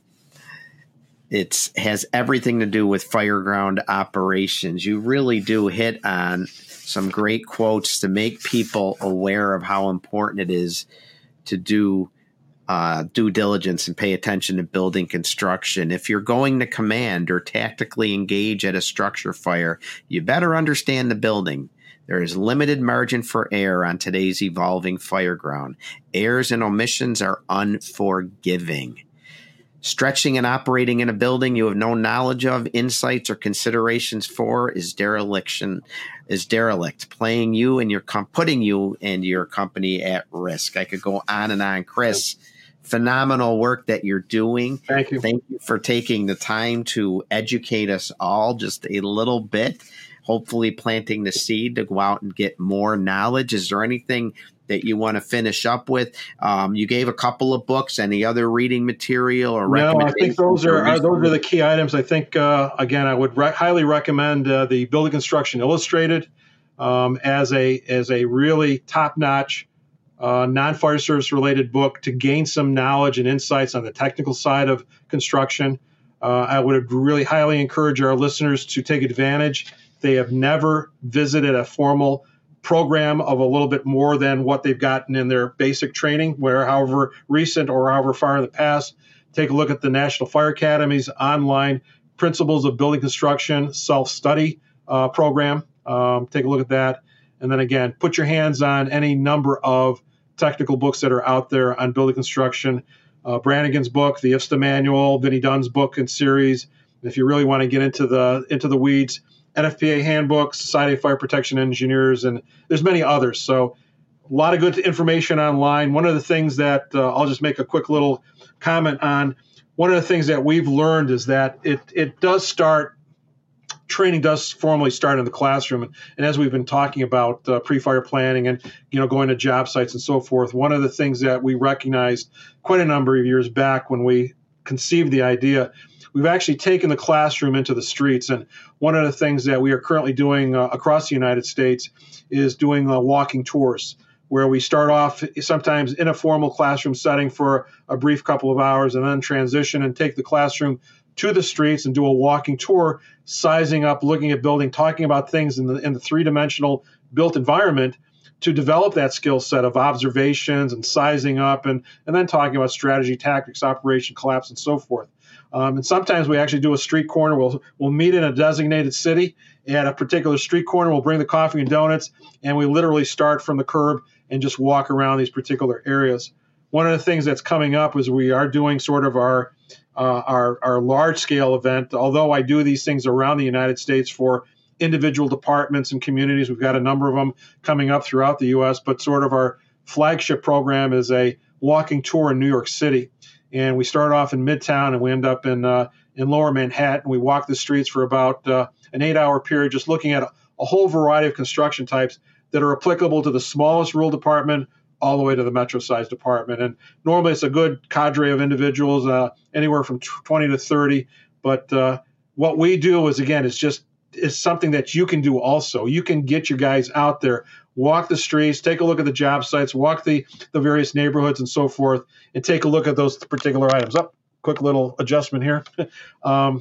It has everything to do with fireground operations. You really do hit on some great quotes to make people aware of how important it is to do uh, due diligence and pay attention to building construction. If you're going to command or tactically engage at a structure fire, you better understand the building. There is limited margin for error on today's evolving fireground. Errors and omissions are unforgiving. Stretching and operating in a building you have no knowledge of, insights, or considerations for is dereliction, is derelict, playing you and your com- putting you and your company at risk. I could go on and on, Chris. Phenomenal work that you're doing. Thank you. Thank you for taking the time to educate us all just a little bit. Hopefully, planting the seed to go out and get more knowledge. Is there anything that you want to finish up with? Um, you gave a couple of books. Any other reading material or no? I think those are, are those are the key items. I think uh, again, I would re- highly recommend uh, the Building Construction Illustrated um, as a as a really top notch uh, non fire service related book to gain some knowledge and insights on the technical side of construction. Uh, I would really highly encourage our listeners to take advantage. They have never visited a formal program of a little bit more than what they've gotten in their basic training, where however recent or however far in the past. Take a look at the National Fire Academy's online Principles of Building Construction self-study uh, program. Um, take a look at that. And then again, put your hands on any number of technical books that are out there on building construction. Uh, Brannigan's book, the I F S T A manual, Vinnie Dunn's book and series. If you really want to get into the into the weeds, N F P A handbook, Society of Fire Protection Engineers, and there's many others. So a lot of good information online. One of the things that uh, I'll just make a quick little comment on, one of the things that we've learned is that it it does start, training does formally start in the classroom. And as we've been talking about uh, pre-fire planning and, you know, going to job sites and so forth, one of the things that we recognized quite a number of years back when we conceived the idea, we've actually taken the classroom into the streets. And one of the things that we are currently doing uh, across the United States is doing uh, walking tours, where we start off sometimes in a formal classroom setting for a brief couple of hours and then transition and take the classroom to the streets and do a walking tour, sizing up, looking at building, talking about things in the in the three-dimensional built environment to develop that skill set of observations and sizing up, and, and then talking about strategy, tactics, operation, collapse, and so forth. Um, and sometimes we actually do a street corner. We'll we'll meet in a designated city at a particular street corner. We'll bring the coffee and donuts, and we literally start from the curb and just walk around these particular areas. One of the things that's coming up is we are doing sort of our uh, our, our large-scale event. Although I do these things around the United States for individual departments and communities, we've got a number of them coming up throughout the U S, but sort of our flagship program is a walking tour in New York City. And we start off in Midtown and we end up in uh, in Lower Manhattan. We walk the streets for about uh, an eight-hour period, just looking at a, a whole variety of construction types that are applicable to the smallest rural department all the way to the metro-sized department. And normally it's a good cadre of individuals, uh, anywhere from twenty to thirty. But uh, what we do is, again, it's just is something that you can do also. You can get your guys out there, walk the streets, take a look at the job sites, walk the, the various neighborhoods and so forth, and take a look at those particular items. Up, oh, quick little adjustment here. um,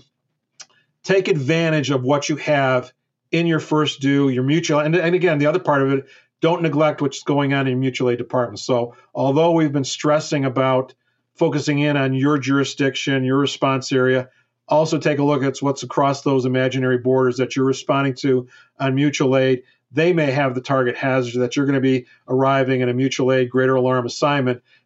take advantage of what you have in your first due, your mutual, and, and again, the other part of it, don't neglect what's going on in your mutual aid department. So although we've been stressing about focusing in on your jurisdiction, your response area, also take a look at what's across those imaginary borders that you're responding to on mutual aid. They may have the target hazard that you're going to be arriving in a mutual aid greater alarm assignment.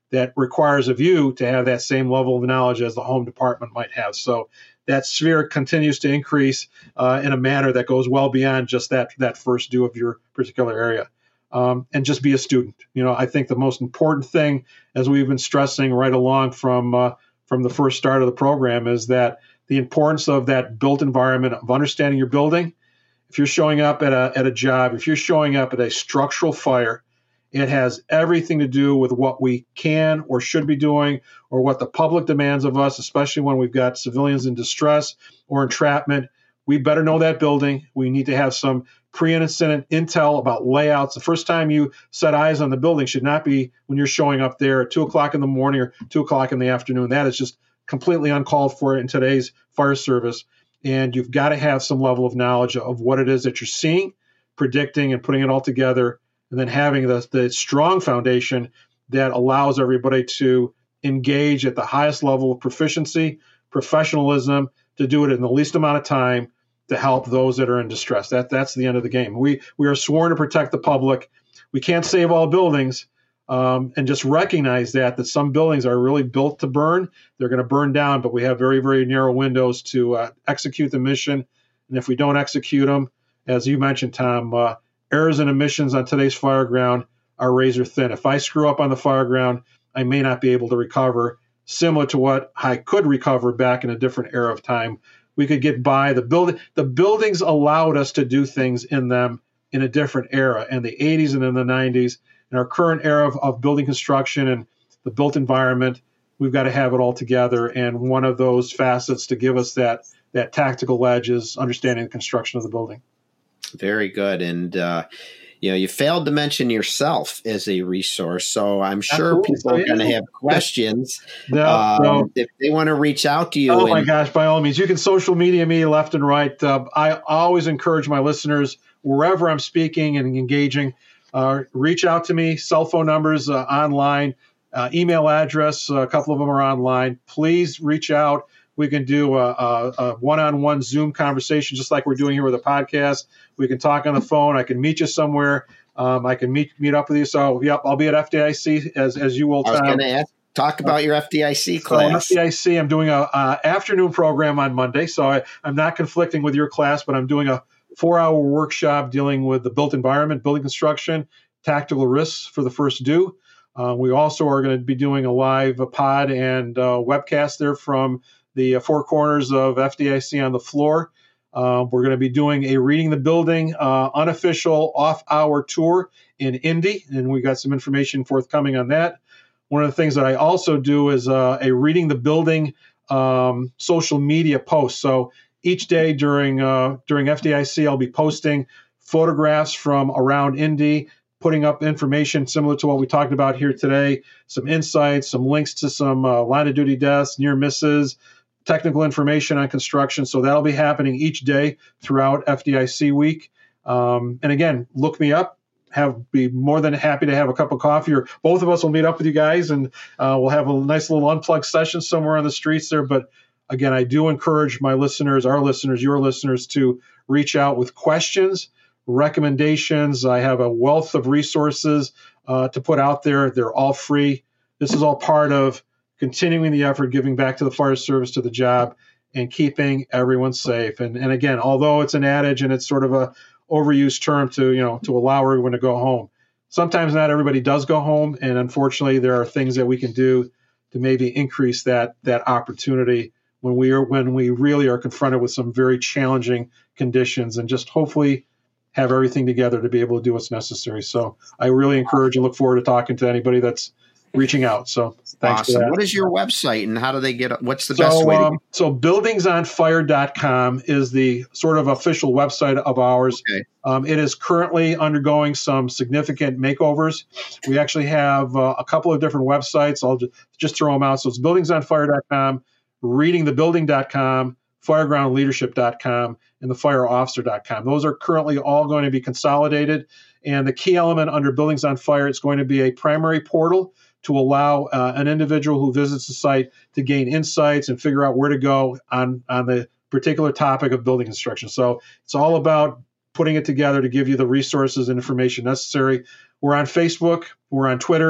that requires of you to have that same level of knowledge as the home department might have. So that sphere continues to increase uh, in a manner that goes well beyond just that that first do of your particular area. Um, and just be a student. You know, I think the most important thing, as we've been stressing right along from uh, from the first start of the program, is that the importance of that built environment, of understanding your building. If you're showing up at a at a job, if you're showing up at a structural fire, it has everything to do with what we can or should be doing, or what the public demands of us, especially when we've got civilians in distress or entrapment. We better know that building. We need to have some pre-incident intel about layouts. The first time you set eyes on the building should not be when you're showing up there at two o'clock in the morning or two o'clock in the afternoon. That is just completely uncalled for in today's fire service. And you've got to have some level of knowledge of what it is that you're seeing, predicting, and putting it all together, and then having the, the strong foundation that allows everybody to engage at the highest level of proficiency, professionalism, to do it in the least amount of time to help those that are in distress. That That's the end of the game. We, we are sworn to protect the public. We can't save all buildings, um, and just recognize that, that some buildings are really built to burn. They're going to burn down, but we have very, very narrow windows to uh, execute the mission. And if we don't execute them, as you mentioned, Tom, uh, errors and omissions on today's fire ground are razor thin. If I screw up on the fire ground, I may not be able to recover, similar to what I could recover back in a different era of time. We could get by. The building, the buildings allowed us to do things in them in a different era, in the eighties and in the nineties. In our current era of, of building construction and the built environment, we've got to have it all together. And one of those facets to give us that that tactical edge is understanding the construction of the building. Very good. And, uh, you know, you failed to mention yourself as a resource. So I'm sure Absolutely. people are going to have questions. no, um, no. If they want to reach out to you. Oh, and- my gosh, by all means. You can social media me left and right. Uh, I always encourage my listeners, wherever I'm speaking and engaging, uh, reach out to me. Cell phone numbers uh, online, uh, email address. Uh, a couple of them are online. Please reach out. We can do a, a, a one-on-one Zoom conversation, just like we're doing here with a podcast. We can talk on the phone. I can meet you somewhere. Um, I can meet meet up with you. So, yep, I'll be at F D I C as as you will. I was going to ask, talk about uh, your F D I C class. So F D I C, I'm doing a, a afternoon program on Monday, so I, I'm not conflicting with your class, but I'm doing a four-hour workshop dealing with the built environment, building construction, tactical risks for the first due. Uh, we also are going to be doing a live pod and uh, webcast there from the uh, four corners of F D I C on the floor. Uh, we're going to be doing a Reading the Building uh, unofficial off-hour tour in Indy, and we got some information forthcoming on that. One of the things that I also do is uh, a Reading the Building um, social media post. So each day during uh, during F D I C, I'll be posting photographs from around Indy, putting up information similar to what we talked about here today, some insights, some links to some uh, line of duty deaths, near misses, technical information on construction. So that'll be happening each day throughout F D I C week. Um, and again, look me up. Have be more than happy to have a cup of coffee, or both of us will meet up with you guys, and uh, we'll have a nice little unplugged session somewhere on the streets there. But again, I do encourage my listeners, our listeners, your listeners, to reach out with questions, recommendations. I have a wealth of resources uh, to put out there. They're all free. This is all part of continuing the effort, giving back to the fire service, to the job, and keeping everyone safe. And and again, although it's an adage and it's sort of a overused term to, you know, to allow everyone to go home, sometimes not everybody does go home. And unfortunately, there are things that we can do to maybe increase that that opportunity when we are when we really are confronted with some very challenging conditions, and just hopefully have everything together to be able to do what's necessary. So I really encourage and look forward to talking to anybody that's reaching out. So thanks awesome. for that. What is your website, and how do they get, what's the so, best way to um, so buildings on fire dot com is the sort of official website of ours. Okay. Um, it is currently undergoing some significant makeovers. We actually have uh, a couple of different websites. I'll just, just throw them out. So it's buildings on fire dot com, reading the building dot com, fireground leadership dot com, and the fire officer dot com. Those are currently all going to be consolidated. And the key element under Buildings on Fire is going to be a primary portal to allow uh, an individual who visits the site to gain insights and figure out where to go on, on the particular topic of building construction. So it's all about putting it together to give you the resources and information necessary. We're on Facebook. We're on Twitter.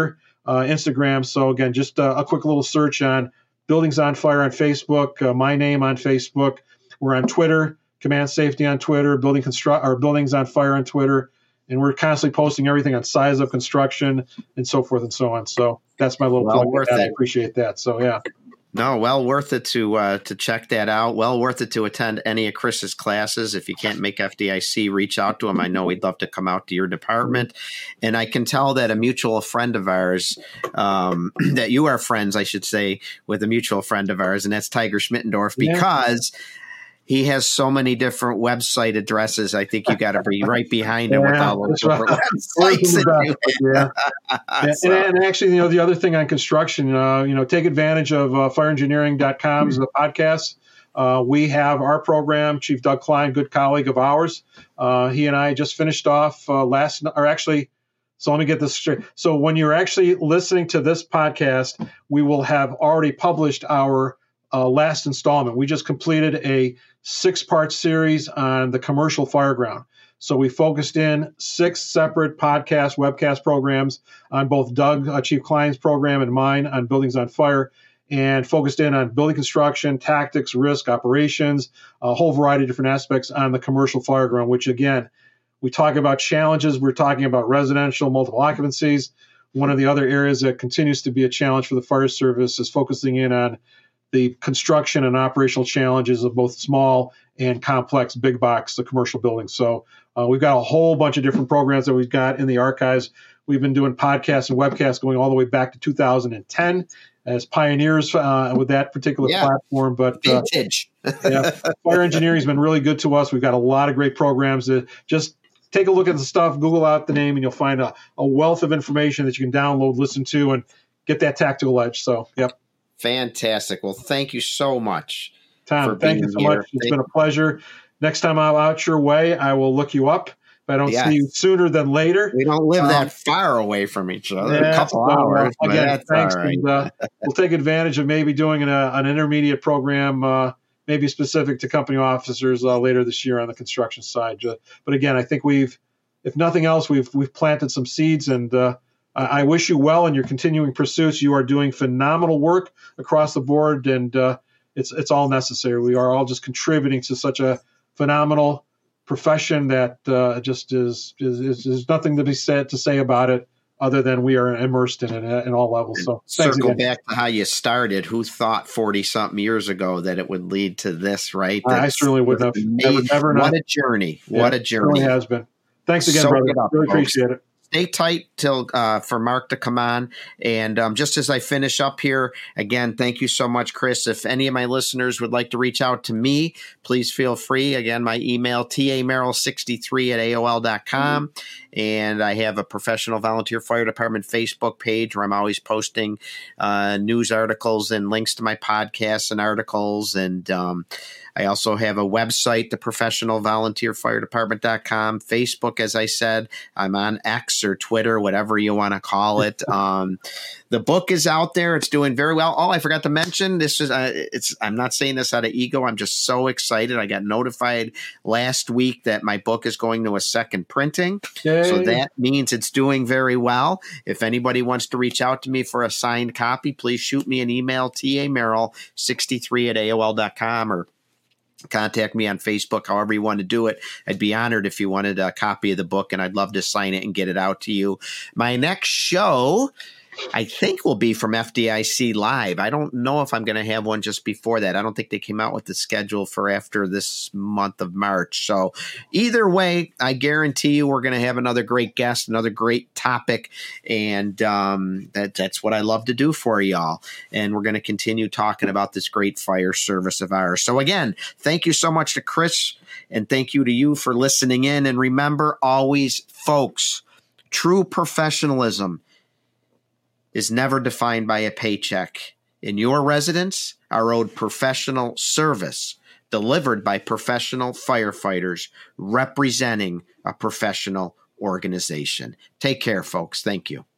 uh, Instagram. So again, just uh, a quick little search on Buildings on Fire on Facebook, uh, my name on Facebook. We're on Twitter, Command Safety on Twitter, Building Construct or Buildings on Fire on Twitter, and we're constantly posting everything on size of construction and so forth and so on. So that's my little well plug. Worth I it. appreciate that. So yeah. No, well worth it to uh, to check that out. Well worth it to attend any of Chris's classes. If you can't make F D I C, reach out to him. I know he'd love to come out to your department. And I can tell that a mutual friend of ours, um, that you are friends, I should say, with a mutual friend of ours, and that's Tiger Schmittendorf, because yeah. he has so many different website addresses. I think you got to be right behind him yeah, with all those different right. websites. Yeah. yeah. so. and, and actually, you know, the other thing on construction, uh, you know, take advantage of uh, fire engineering dot com's mm-hmm. podcast. Uh, we have our program, Chief Doug Klein, good colleague of ours. Uh, he and I just finished off uh, last, or actually, so let me get this straight. So when you're actually listening to this podcast, we will have already published our uh, last installment. We just completed a six-part series on the commercial fireground. So we focused in six separate podcast, webcast programs on both Doug, uh, Chief Klein's program, and mine on Buildings on Fire, and focused in on building construction, tactics, risk, operations, a whole variety of different aspects on the commercial fireground, which, again, we talk about challenges. We're talking about residential, multiple occupancies. One of the other areas that continues to be a challenge for the fire service is focusing in on the construction and operational challenges of both small and complex big box, the commercial buildings. So uh, we've got a whole bunch of different programs that we've got in the archives. We've been doing podcasts and webcasts going all the way back to two thousand ten as pioneers uh, with that particular yeah. platform. But uh, vintage. yeah, fire engineering has been really good to us. We've got a lot of great programs. That just take a look at the stuff, Google out the name, and you'll find a, a wealth of information that you can download, listen to, and get that tactical edge. So, yep. Fantastic. Well, thank you so much. Tom, thank you so here. much. It's thank been a pleasure. Next time I'm out your way, I will look you up. If I don't yes. see you sooner than later. We don't live um, that far away from each other. Yeah, a couple so, hours. Again, thanks. Right. And, uh, we'll take advantage of maybe doing an, uh, an intermediate program, uh, maybe specific to company officers uh, later this year on the construction side. But again, I think we've, if nothing else, we've we've planted some seeds, and uh, I wish you well in your continuing pursuits. You are doing phenomenal work across the board, and uh, it's it's all necessary. We are all just contributing to such a phenomenal profession that uh, just is, is, is there's nothing to be said to say about it other than we are immersed in it at, at all levels. So circle back to how you started. Who thought forty something years ago that it would lead to this? Right? That's, I certainly wouldn't have. Never, never what not. a journey! Yeah, what a journey! It really has been. Thanks again, Soak brother. Up, really folks. Appreciate it. Stay tight till uh, for Mark to come on. And um, just as I finish up here, again, thank you so much, Chris. If any of my listeners would like to reach out to me, please feel free. Again, my email, T A Merrill sixty-three at A O L dot com. Mm-hmm. And I have a Professional Volunteer Fire Department Facebook page where I'm always posting uh, news articles and links to my podcasts and articles. And um, I also have a website, the Professional Volunteer Fire Department dot com. Facebook, as I said, I'm on X or Twitter, whatever you want to call it. Um, the book is out there. It's doing very well. Oh, I forgot to mention, this is, uh, it's, I'm not saying this out of ego. I'm just so excited. I got notified last week that my book is going to a second printing. Yay. So that means it's doing very well. If anybody wants to reach out to me for a signed copy, please shoot me an email, T A Merrill sixty-three at A O L dot com, or contact me on Facebook, however you want to do it. I'd be honored if you wanted a copy of the book, and I'd love to sign it and get it out to you. My next show, I think, will be from F D I C Live. I don't know if I'm going to have one just before that. I don't think they came out with the schedule for after this month of March. So either way, I guarantee you we're going to have another great guest, another great topic, and um, that, that's what I love to do for y'all. And we're going to continue talking about this great fire service of ours. So again, thank you so much to Chris, and thank you to you for listening in. And remember always, folks, true professionalism is never defined by a paycheck. In your residence are owed professional service delivered by professional firefighters representing a professional organization. Take care, folks. Thank you.